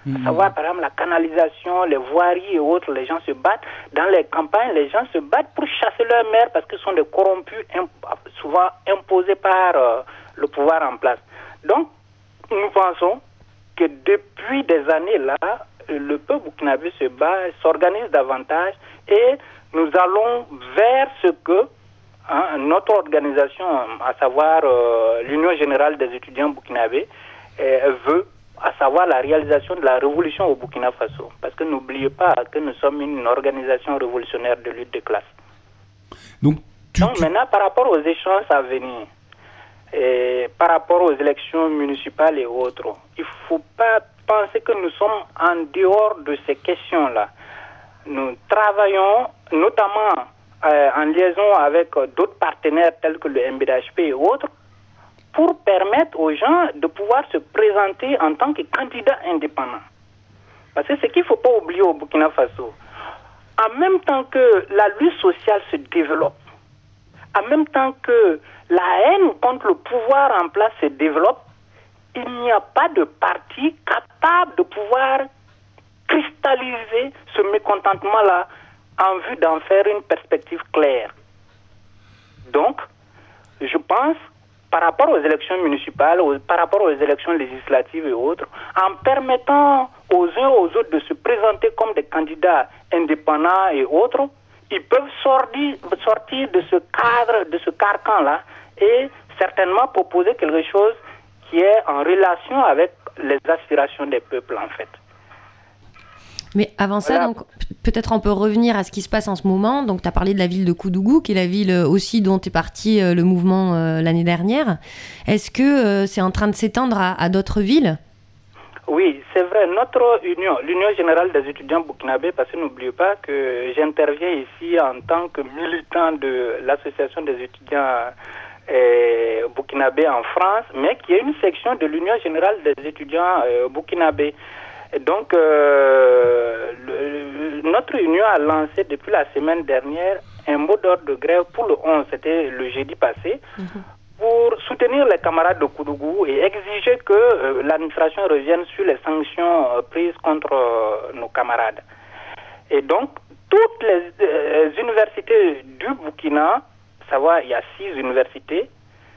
À savoir, par exemple, la canalisation, les voiries et autres, les gens se battent. Dans les campagnes, les gens se battent pour chasser leurs maires parce qu'ils sont des corrompus, souvent imposés par le pouvoir en place. Donc, nous pensons que depuis des années là, le peuple burkinabé se bat, s'organise davantage et nous allons vers ce que notre organisation, à savoir l'Union générale des étudiants burkinabés, veut, à savoir la réalisation de la révolution au Burkina Faso. Parce que n'oubliez pas que nous sommes une organisation révolutionnaire de lutte de classe. Donc maintenant, par rapport aux échéances à venir, et par rapport aux élections municipales et autres, il ne faut pas penser que nous sommes en dehors de ces questions-là. Nous travaillons notamment en liaison avec d'autres partenaires tels que le MBDHP et autres pour permettre aux gens de pouvoir se présenter en tant que candidats indépendants. Parce que ce qu'il ne faut pas oublier au Burkina Faso, en même temps que la lutte sociale se développe, en même temps que la haine contre le pouvoir en place se développe, il n'y a pas de parti capable de pouvoir cristalliser ce mécontentement-là en vue d'en faire une perspective claire. Donc, je pense, par rapport aux élections municipales, par rapport aux élections législatives et autres, en permettant aux uns aux autres de se présenter comme des candidats indépendants et autres, ils peuvent sortir de ce cadre, de ce carcan-là, et certainement proposer quelque chose qui est en relation avec les aspirations des peuples, en fait. Mais avant ça, donc, peut-être on peut revenir à ce qui se passe en ce moment. Donc, tu as parlé de la ville de Koudougou, qui est la ville aussi dont est parti le mouvement l'année dernière. Est-ce que c'est en train de s'étendre à d'autres villes ? Oui, c'est vrai. Notre union, l'Union générale des étudiants burkinabés, parce que n'oubliez pas que j'interviens ici en tant que militant de l'association des étudiants burkinabés en France, mais qui est une section de l'Union générale des étudiants burkinabés. Donc, notre union a lancé depuis la semaine dernière un mot d'ordre de grève pour le 11, c'était le jeudi passé, pour soutenir les camarades de Koudougou et exiger que l'administration revienne sur les sanctions prises contre nos camarades. Et donc, toutes les universités du Burkina, savoir il y a 6 universités,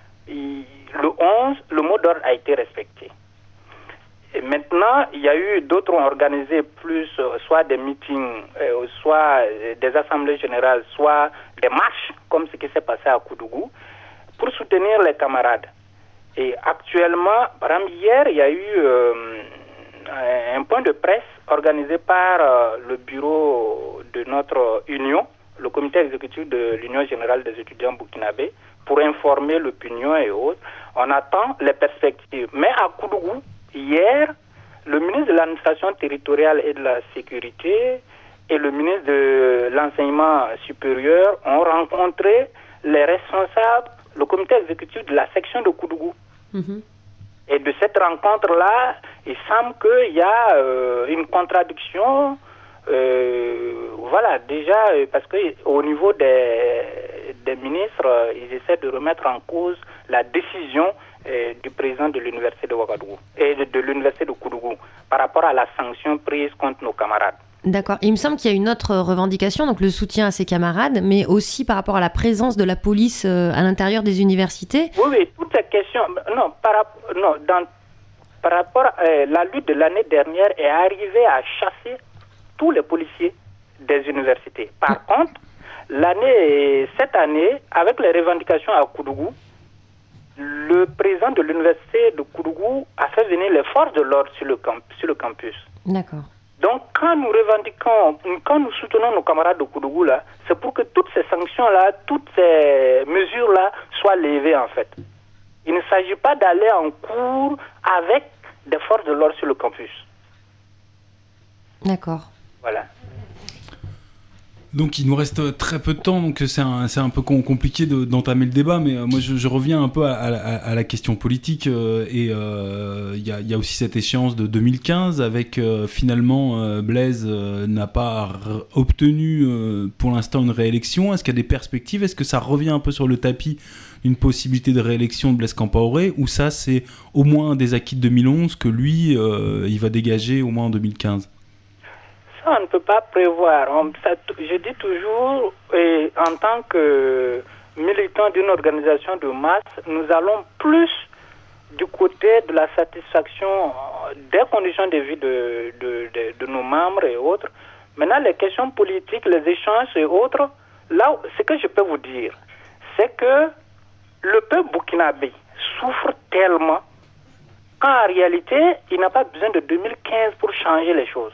le 11, le mot d'ordre a été respecté. Et maintenant, il y a eu d'autres ont organisé plus, soit des meetings, soit des assemblées générales, soit des marches, comme ce qui s'est passé à Koudougou, pour soutenir les camarades. Et actuellement, par exemple, hier, il y a eu un point de presse organisé par le bureau de notre union, le comité exécutif de l'Union générale des étudiants burkinabés, pour informer l'opinion et autres. On attend les perspectives. Mais à Koudougou, hier, le ministre de l'administration territoriale et de la sécurité et le ministre de l'enseignement supérieur ont rencontré les responsables, le comité exécutif de la section de Koudougou. Et de cette rencontre-là, il semble qu'il y a une contradiction. Voilà, déjà, parce qu'au niveau des ministres, ils essaient de remettre en cause la décision du président de l'université de Ouagadougou et de l'université de Koudougou par rapport à la sanction prise contre nos camarades. D'accord. Il me semble qu'il y a une autre revendication, donc le soutien à ses camarades, mais aussi par rapport à la présence de la police à l'intérieur des universités. Oui, toutes ces questions. Non, par rapport à la lutte de l'année dernière est arrivée à chasser tous les policiers des universités. Par contre, cette année, avec les revendications à Koudougou, le président de l'université de Koudougou a fait venir les forces de l'ordre sur le campus. D'accord. Donc, quand nous revendiquons, quand nous soutenons nos camarades de Koudougou, là, c'est pour que toutes ces sanctions-là, toutes ces mesures-là soient levées, en fait. Il ne s'agit pas d'aller en cours avec des forces de l'ordre sur le campus. D'accord. Voilà. Donc il nous reste très peu de temps, donc c'est un peu compliqué d'entamer le débat, mais moi je reviens un peu à la question politique, et il y a aussi cette échéance de 2015 avec finalement Blaise n'a pas obtenu pour l'instant une réélection. Est-ce qu'il y a des perspectives? Est-ce que ça revient un peu sur le tapis, une possibilité de réélection de Blaise Compaoré, ou ça c'est au moins des acquis de 2011 que lui il va dégager au moins en 2015? On ne peut pas prévoir. Je dis toujours, et en tant que militant d'une organisation de masse, nous allons plus du côté de la satisfaction des conditions de vie de nos membres et autres. Maintenant, les questions politiques, les échanges et autres, là, ce que je peux vous dire, c'est que le peuple burkinabé souffre tellement qu'en réalité, il n'a pas besoin de 2015 pour changer les choses.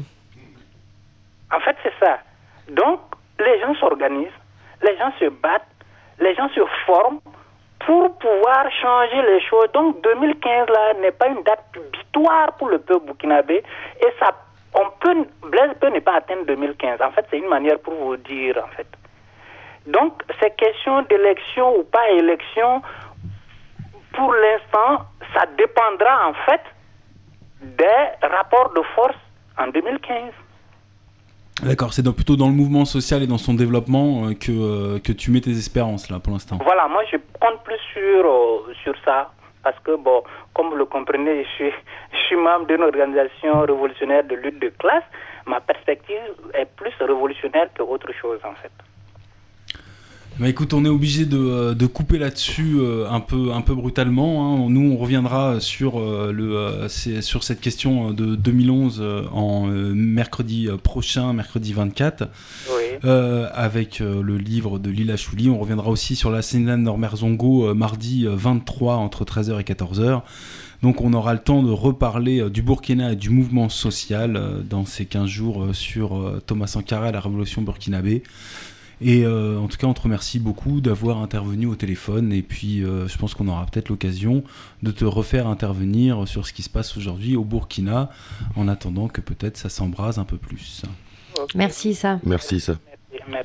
En fait, c'est ça. Donc, les gens s'organisent, les gens se battent, les gens se forment pour pouvoir changer les choses. Donc, 2015, là, n'est pas une date butoir pour le peuple burkinabé. Et ça, Blaise peut ne pas atteindre 2015. En fait, c'est une manière pour vous dire, en fait. Donc, ces questions d'élection ou pas élection, pour l'instant, ça dépendra, en fait, des rapports de force en 2015. D'accord, c'est plutôt dans le mouvement social et dans son développement que tu mets tes espérances là pour l'instant. Voilà, moi je compte plus sur ça parce que bon, comme vous le comprenez, je suis membre d'une organisation révolutionnaire de lutte de classe. Ma perspective est plus révolutionnaire que autre chose en fait. Bah écoute, on est obligé de couper là-dessus un peu brutalement. Hein. Nous, on reviendra sur cette question de 2011 en mercredi prochain, mercredi 24, oui. Avec le livre de Lila Chouli. On reviendra aussi sur l'assassinat de Norbert Zongo mardi 23 entre 13h et 14h. Donc on aura le temps de reparler du Burkina et du mouvement social dans ces 15 jours sur Thomas Sankara et la révolution burkinabé. Et en tout cas, on te remercie beaucoup d'avoir intervenu au téléphone. Et puis, je pense qu'on aura peut-être l'occasion de te refaire intervenir sur ce qui se passe aujourd'hui au Burkina, en attendant que peut-être ça s'embrase un peu plus. Okay. Merci, Issa. Merci, Issa. Merci.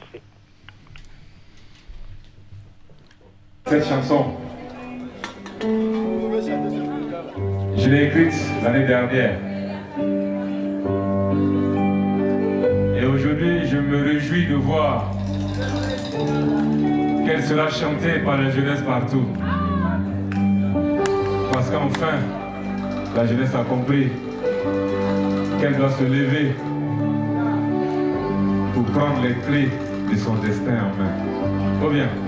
Cette chanson, je l'ai écrite l'année dernière. Et aujourd'hui, je me réjouis de voir qu'elle sera chantée par la jeunesse partout. Parce qu'enfin, la jeunesse a compris qu'elle doit se lever pour prendre les clés de son destin en main. Faut bien.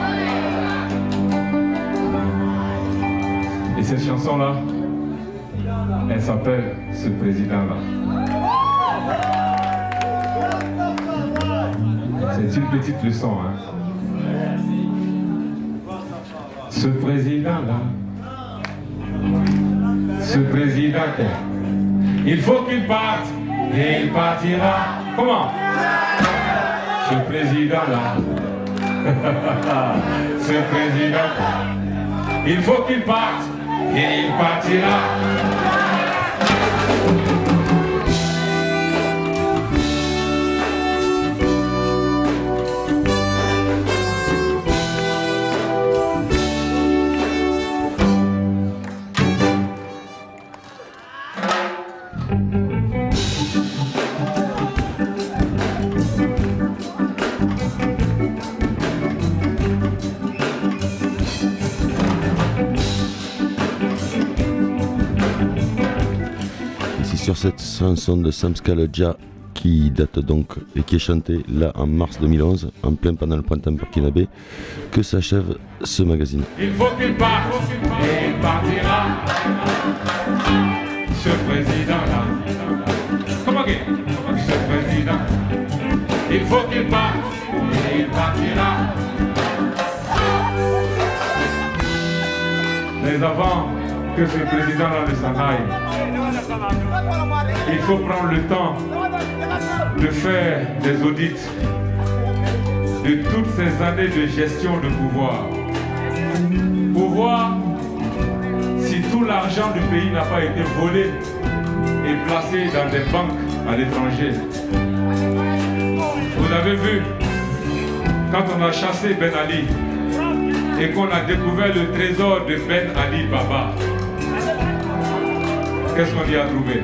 Et cette chanson-là, elle s'appelle « Ce président-là ». C'est une petite leçon, hein. Ce président-là, ce président, il faut qu'il parte et il partira. Comment? Ce président-là, ce président, il faut qu'il parte et il partira. Sur cette chanson de Samskal Dja qui date donc et qui est chantée là en mars 2011, en plein pendant le printemps burkinabé, que s'achève ce magazine. Il faut qu'il parte et il partira. Ce président-là, comment dire? Ce président, il faut qu'il parte et il partira. Mais avant que ce président-là ne s'en aille, il faut prendre le temps de faire des audits de toutes ces années de gestion de pouvoir pour voir si tout l'argent du pays n'a pas été volé et placé dans des banques à l'étranger. Vous avez vu, quand on a chassé Ben Ali et qu'on a découvert le trésor de Ben Ali Baba, qu'est-ce qu'on y a trouvé?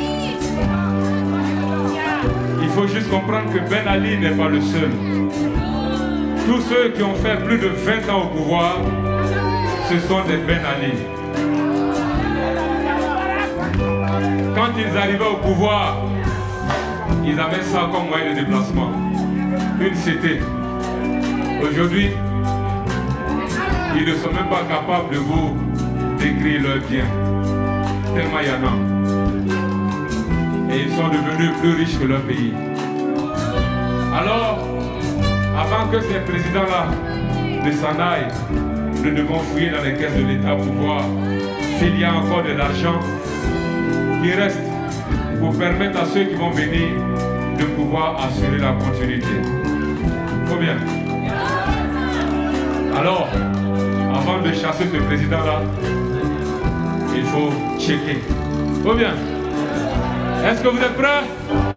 Il faut juste comprendre que Ben Ali n'est pas le seul. Tous ceux qui ont fait plus de 20 ans au pouvoir, ce sont des Ben Ali. Quand ils arrivaient au pouvoir, ils avaient ça comme moyen de déplacement. Une cité. Aujourd'hui, ils ne sont même pas capables de vous décrire leurs biens. Tellement il y en a. Et ils sont devenus plus riches que leur pays. Alors, avant que ces présidents-là ne s'en aillent, nous devons fouiller dans les caisses de l'État pour voir s'il y a encore de l'argent qui reste pour permettre à ceux qui vont venir de pouvoir assurer la continuité. Combien? Alors, avant de chasser ce président-là, il faut checker. Combien? Est-ce que vous êtes prêts?